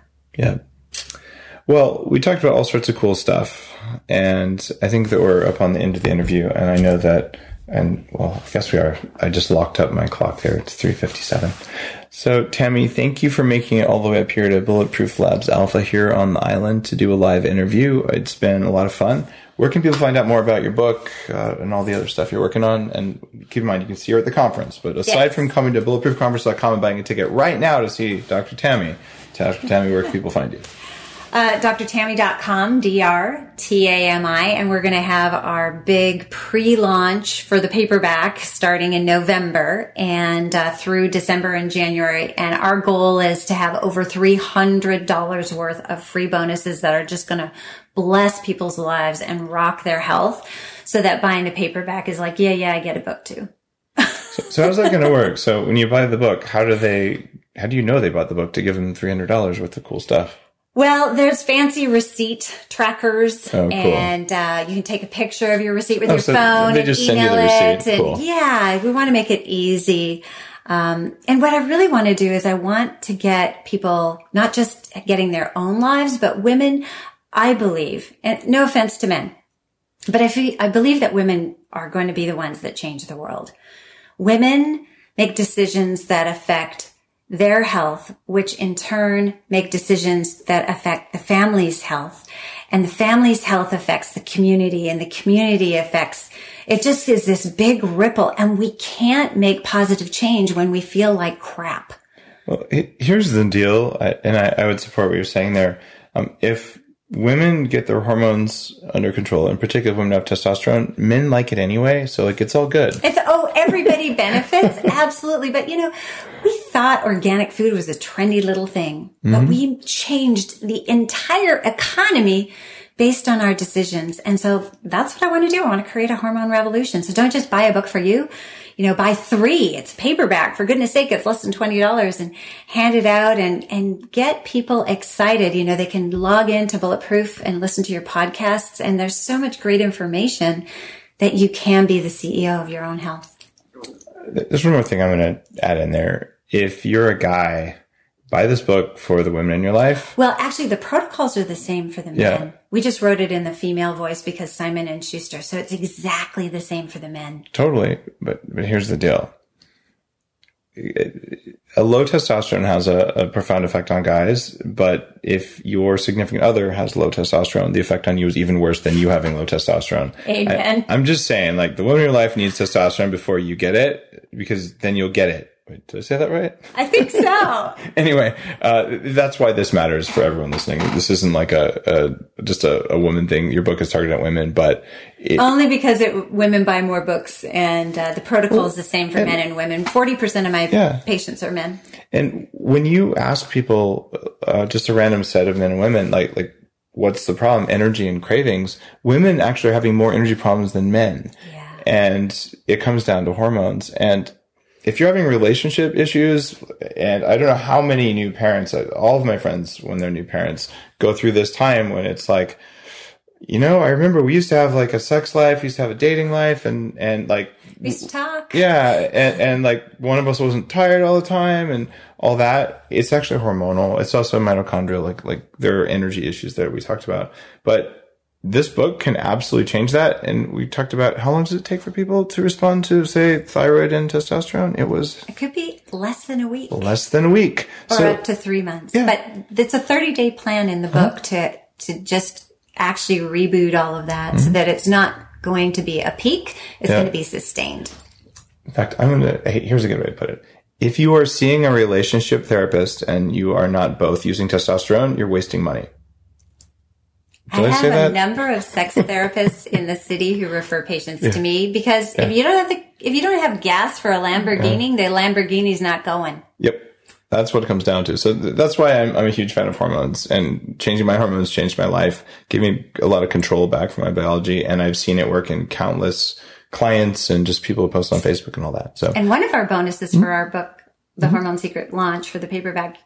Well, we talked about all sorts of cool stuff, and I think that we're up on the end of the interview, and I know that. And, well, I guess we are. I just locked up my clock there. It's 3:57. So, Tammy, thank you for making it all the way up here to Bulletproof Labs Alpha here on the island to do a live interview. It's been a lot of fun. Where can people find out more about your book and all the other stuff you're working on? And keep in mind, you can see her at the conference. But aside from coming to bulletproofconference.com and buying a ticket right now to see Dr. Tammy, Dr. Tammy, where can people find you? drtammy.com, DRTAMI, and we're going to have our big pre-launch for the paperback starting in November and through December and January. And our goal is to have over $300 worth of free bonuses that are just going to bless people's lives and rock their health, so that buying the paperback is like, I get a book too. So how's that going to work? So when you buy the book, how do you know they bought the book to give them $300 worth of cool stuff? Well, there's fancy receipt trackers, cool. And you can take a picture of your receipt with your phone they and just email send you the it. receipt. Cool. And we want to make it easy. And what I really want to do is I want to get people not just getting their own lives, but women, I believe, and no offense to men, but I believe that women are going to be the ones that change the world. Women make decisions that affect their health, which in turn make decisions that affect the family's health, and the family's health affects the community, and the community affects, it just is this big ripple, and we can't make positive change when we feel like crap. Well, here's the deal, and I would support what you're saying there. If women get their hormones under control, in particular if women have testosterone, men like it anyway, so it's all good. Everybody benefits, absolutely. But we thought organic food was a trendy little thing, but we changed the entire economy based on our decisions. And so that's what I want to do. I want to create a hormone revolution. So don't just buy a book for you. Buy 3. It's paperback. For goodness sake, it's less than $20, and hand it out and get people excited. They can log into Bulletproof and listen to your podcasts. And there's so much great information that you can be the CEO of your own health. There's one more thing I'm going to add in there. If you're a guy, buy this book for the women in your life. Well, actually, the protocols are the same for the men. Yeah. We just wrote it in the female voice because Simon & Schuster. So it's exactly the same for the men. Totally. But here's the deal. A low testosterone has a profound effect on guys, but if your significant other has low testosterone, the effect on you is even worse than you having low testosterone. Amen. I'm just saying, the woman in your life needs testosterone before you get it, because then you'll get it. Wait, did I say that right? I think so. Anyway, that's why this matters for everyone listening. This isn't like just a woman thing. Your book is targeted at women, but only because women buy more books, and the protocol is the same for men and women. 40% of my patients are men. And when you ask people, just a random set of men and women, like what's the problem? Energy and cravings. Women actually are having more energy problems than men, and it comes down to hormones. And if you're having relationship issues, and I don't know how many new parents, all of my friends, when they're new parents, go through this time when it's like, I remember we used to have like a sex life, we used to have a dating life, and like we used to talk. Yeah, and like one of us wasn't tired all the time and all that. It's actually hormonal. It's also mitochondrial, like there are energy issues that we talked about. But this book can absolutely change that. And we talked about how long does it take for people to respond to, say, thyroid and testosterone? It could be less than a week. Less than a week. Or up to 3 months. Yeah. But it's a 30-day plan in the book to just actually reboot all of that so that it's not going to be a peak. It's going to be sustained. In fact, here's a good way to put it. If you are seeing a relationship therapist and you are not both using testosterone, you're wasting money. I have a number of sex therapists in the city who refer patients to me because if you don't have gas for a Lamborghini, the Lamborghini's not going. Yep. That's what it comes down to. So that's why I'm a huge fan of hormones, and changing my hormones changed my life, gave me a lot of control back from my biology. And I've seen it work in countless clients and just people who post on Facebook and all that. So, and one of our bonuses for our book, The Hormone Secret launch for the paperback,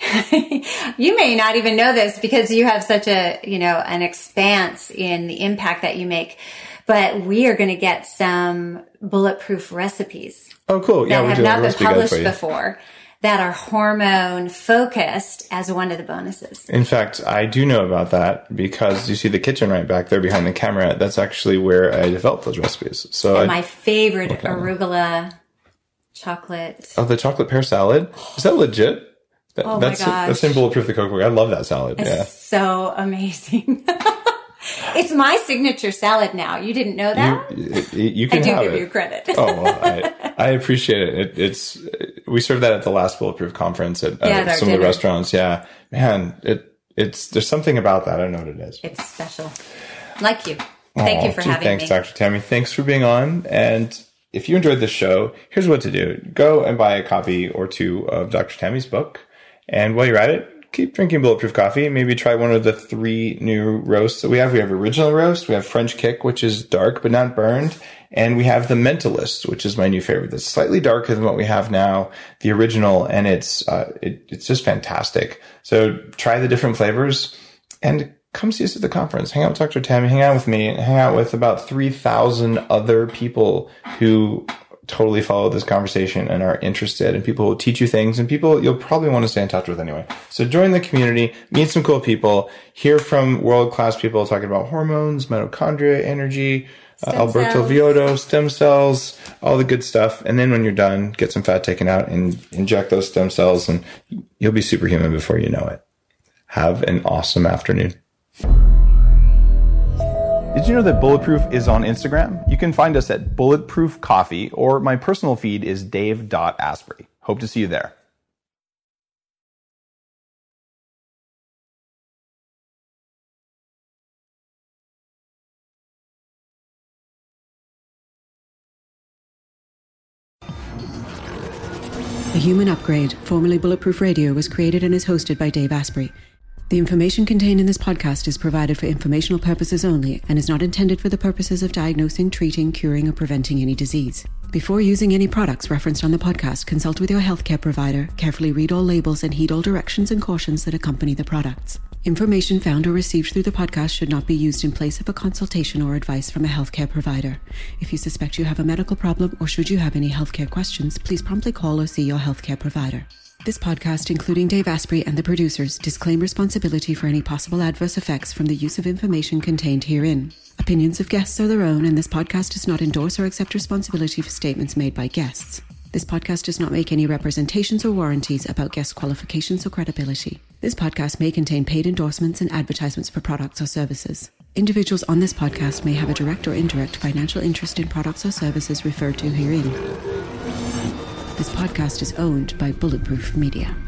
you may not even know this because you have such an expanse in the impact that you make, but we are going to get some bulletproof recipes. Oh, cool. Yeah, that have not been published before that are hormone focused as one of the bonuses. In fact, I do know about that because you see the kitchen right back there behind the camera. That's actually where I developed those recipes. So my favorite arugula chocolate. Oh, the chocolate pear salad. Is that legit? Oh my gosh. That's in Bulletproof the Cookbook. I love that salad. It's so amazing. It's my signature salad now. You didn't know that? You can have it. I do give you credit. Oh, well, I appreciate it. We served that at the last Bulletproof conference at some of the restaurants. Yeah. Man, there's something about that. I don't know what it is. It's special. Like you. Thank you for having me. Thanks, Dr. Tammy. Thanks for being on. And if you enjoyed this show, here's what to do. Go and buy a copy or two of Dr. Tammy's book. And while you're at it, keep drinking Bulletproof coffee. Maybe try one of the 3 new roasts that we have. We have Original Roast. We have French Kick, which is dark but not burned. And we have the Mentalist, which is my new favorite. That's slightly darker than what we have now, the original. And it's just fantastic. So try the different flavors and come see us at the conference. Hang out with Dr. Tammy, hang out with me, and hang out with about 3,000 other people who totally follow this conversation and are interested, and people will teach you things, and people you'll probably want to stay in touch with anyway. So join the community, meet some cool people, hear from world-class people talking about hormones, mitochondria, energy, Alberto Villoldo, stem cells, all the good stuff. And then when you're done, get some fat taken out and inject those stem cells, and you'll be superhuman before you know it. Have an awesome afternoon. Did you know that Bulletproof is on Instagram? You can find us at Bulletproof Coffee, or my personal feed is dave.asprey. Hope to see you there. The Human Upgrade, formerly Bulletproof Radio, was created and is hosted by Dave Asprey. The information contained in this podcast is provided for informational purposes only and is not intended for the purposes of diagnosing, treating, curing, or preventing any disease. Before using any products referenced on the podcast, consult with your healthcare provider, carefully read all labels, and heed all directions and cautions that accompany the products. Information found or received through the podcast should not be used in place of a consultation or advice from a healthcare provider. If you suspect you have a medical problem or should you have any healthcare questions, please promptly call or see your healthcare provider. This podcast, including Dave Asprey and the producers, disclaim responsibility for any possible adverse effects from the use of information contained herein. Opinions of guests are their own, and this podcast does not endorse or accept responsibility for statements made by guests. This podcast does not make any representations or warranties about guest qualifications or credibility. This podcast may contain paid endorsements and advertisements for products or services. Individuals on this podcast may have a direct or indirect financial interest in products or services referred to herein. This podcast is owned by Bulletproof Media.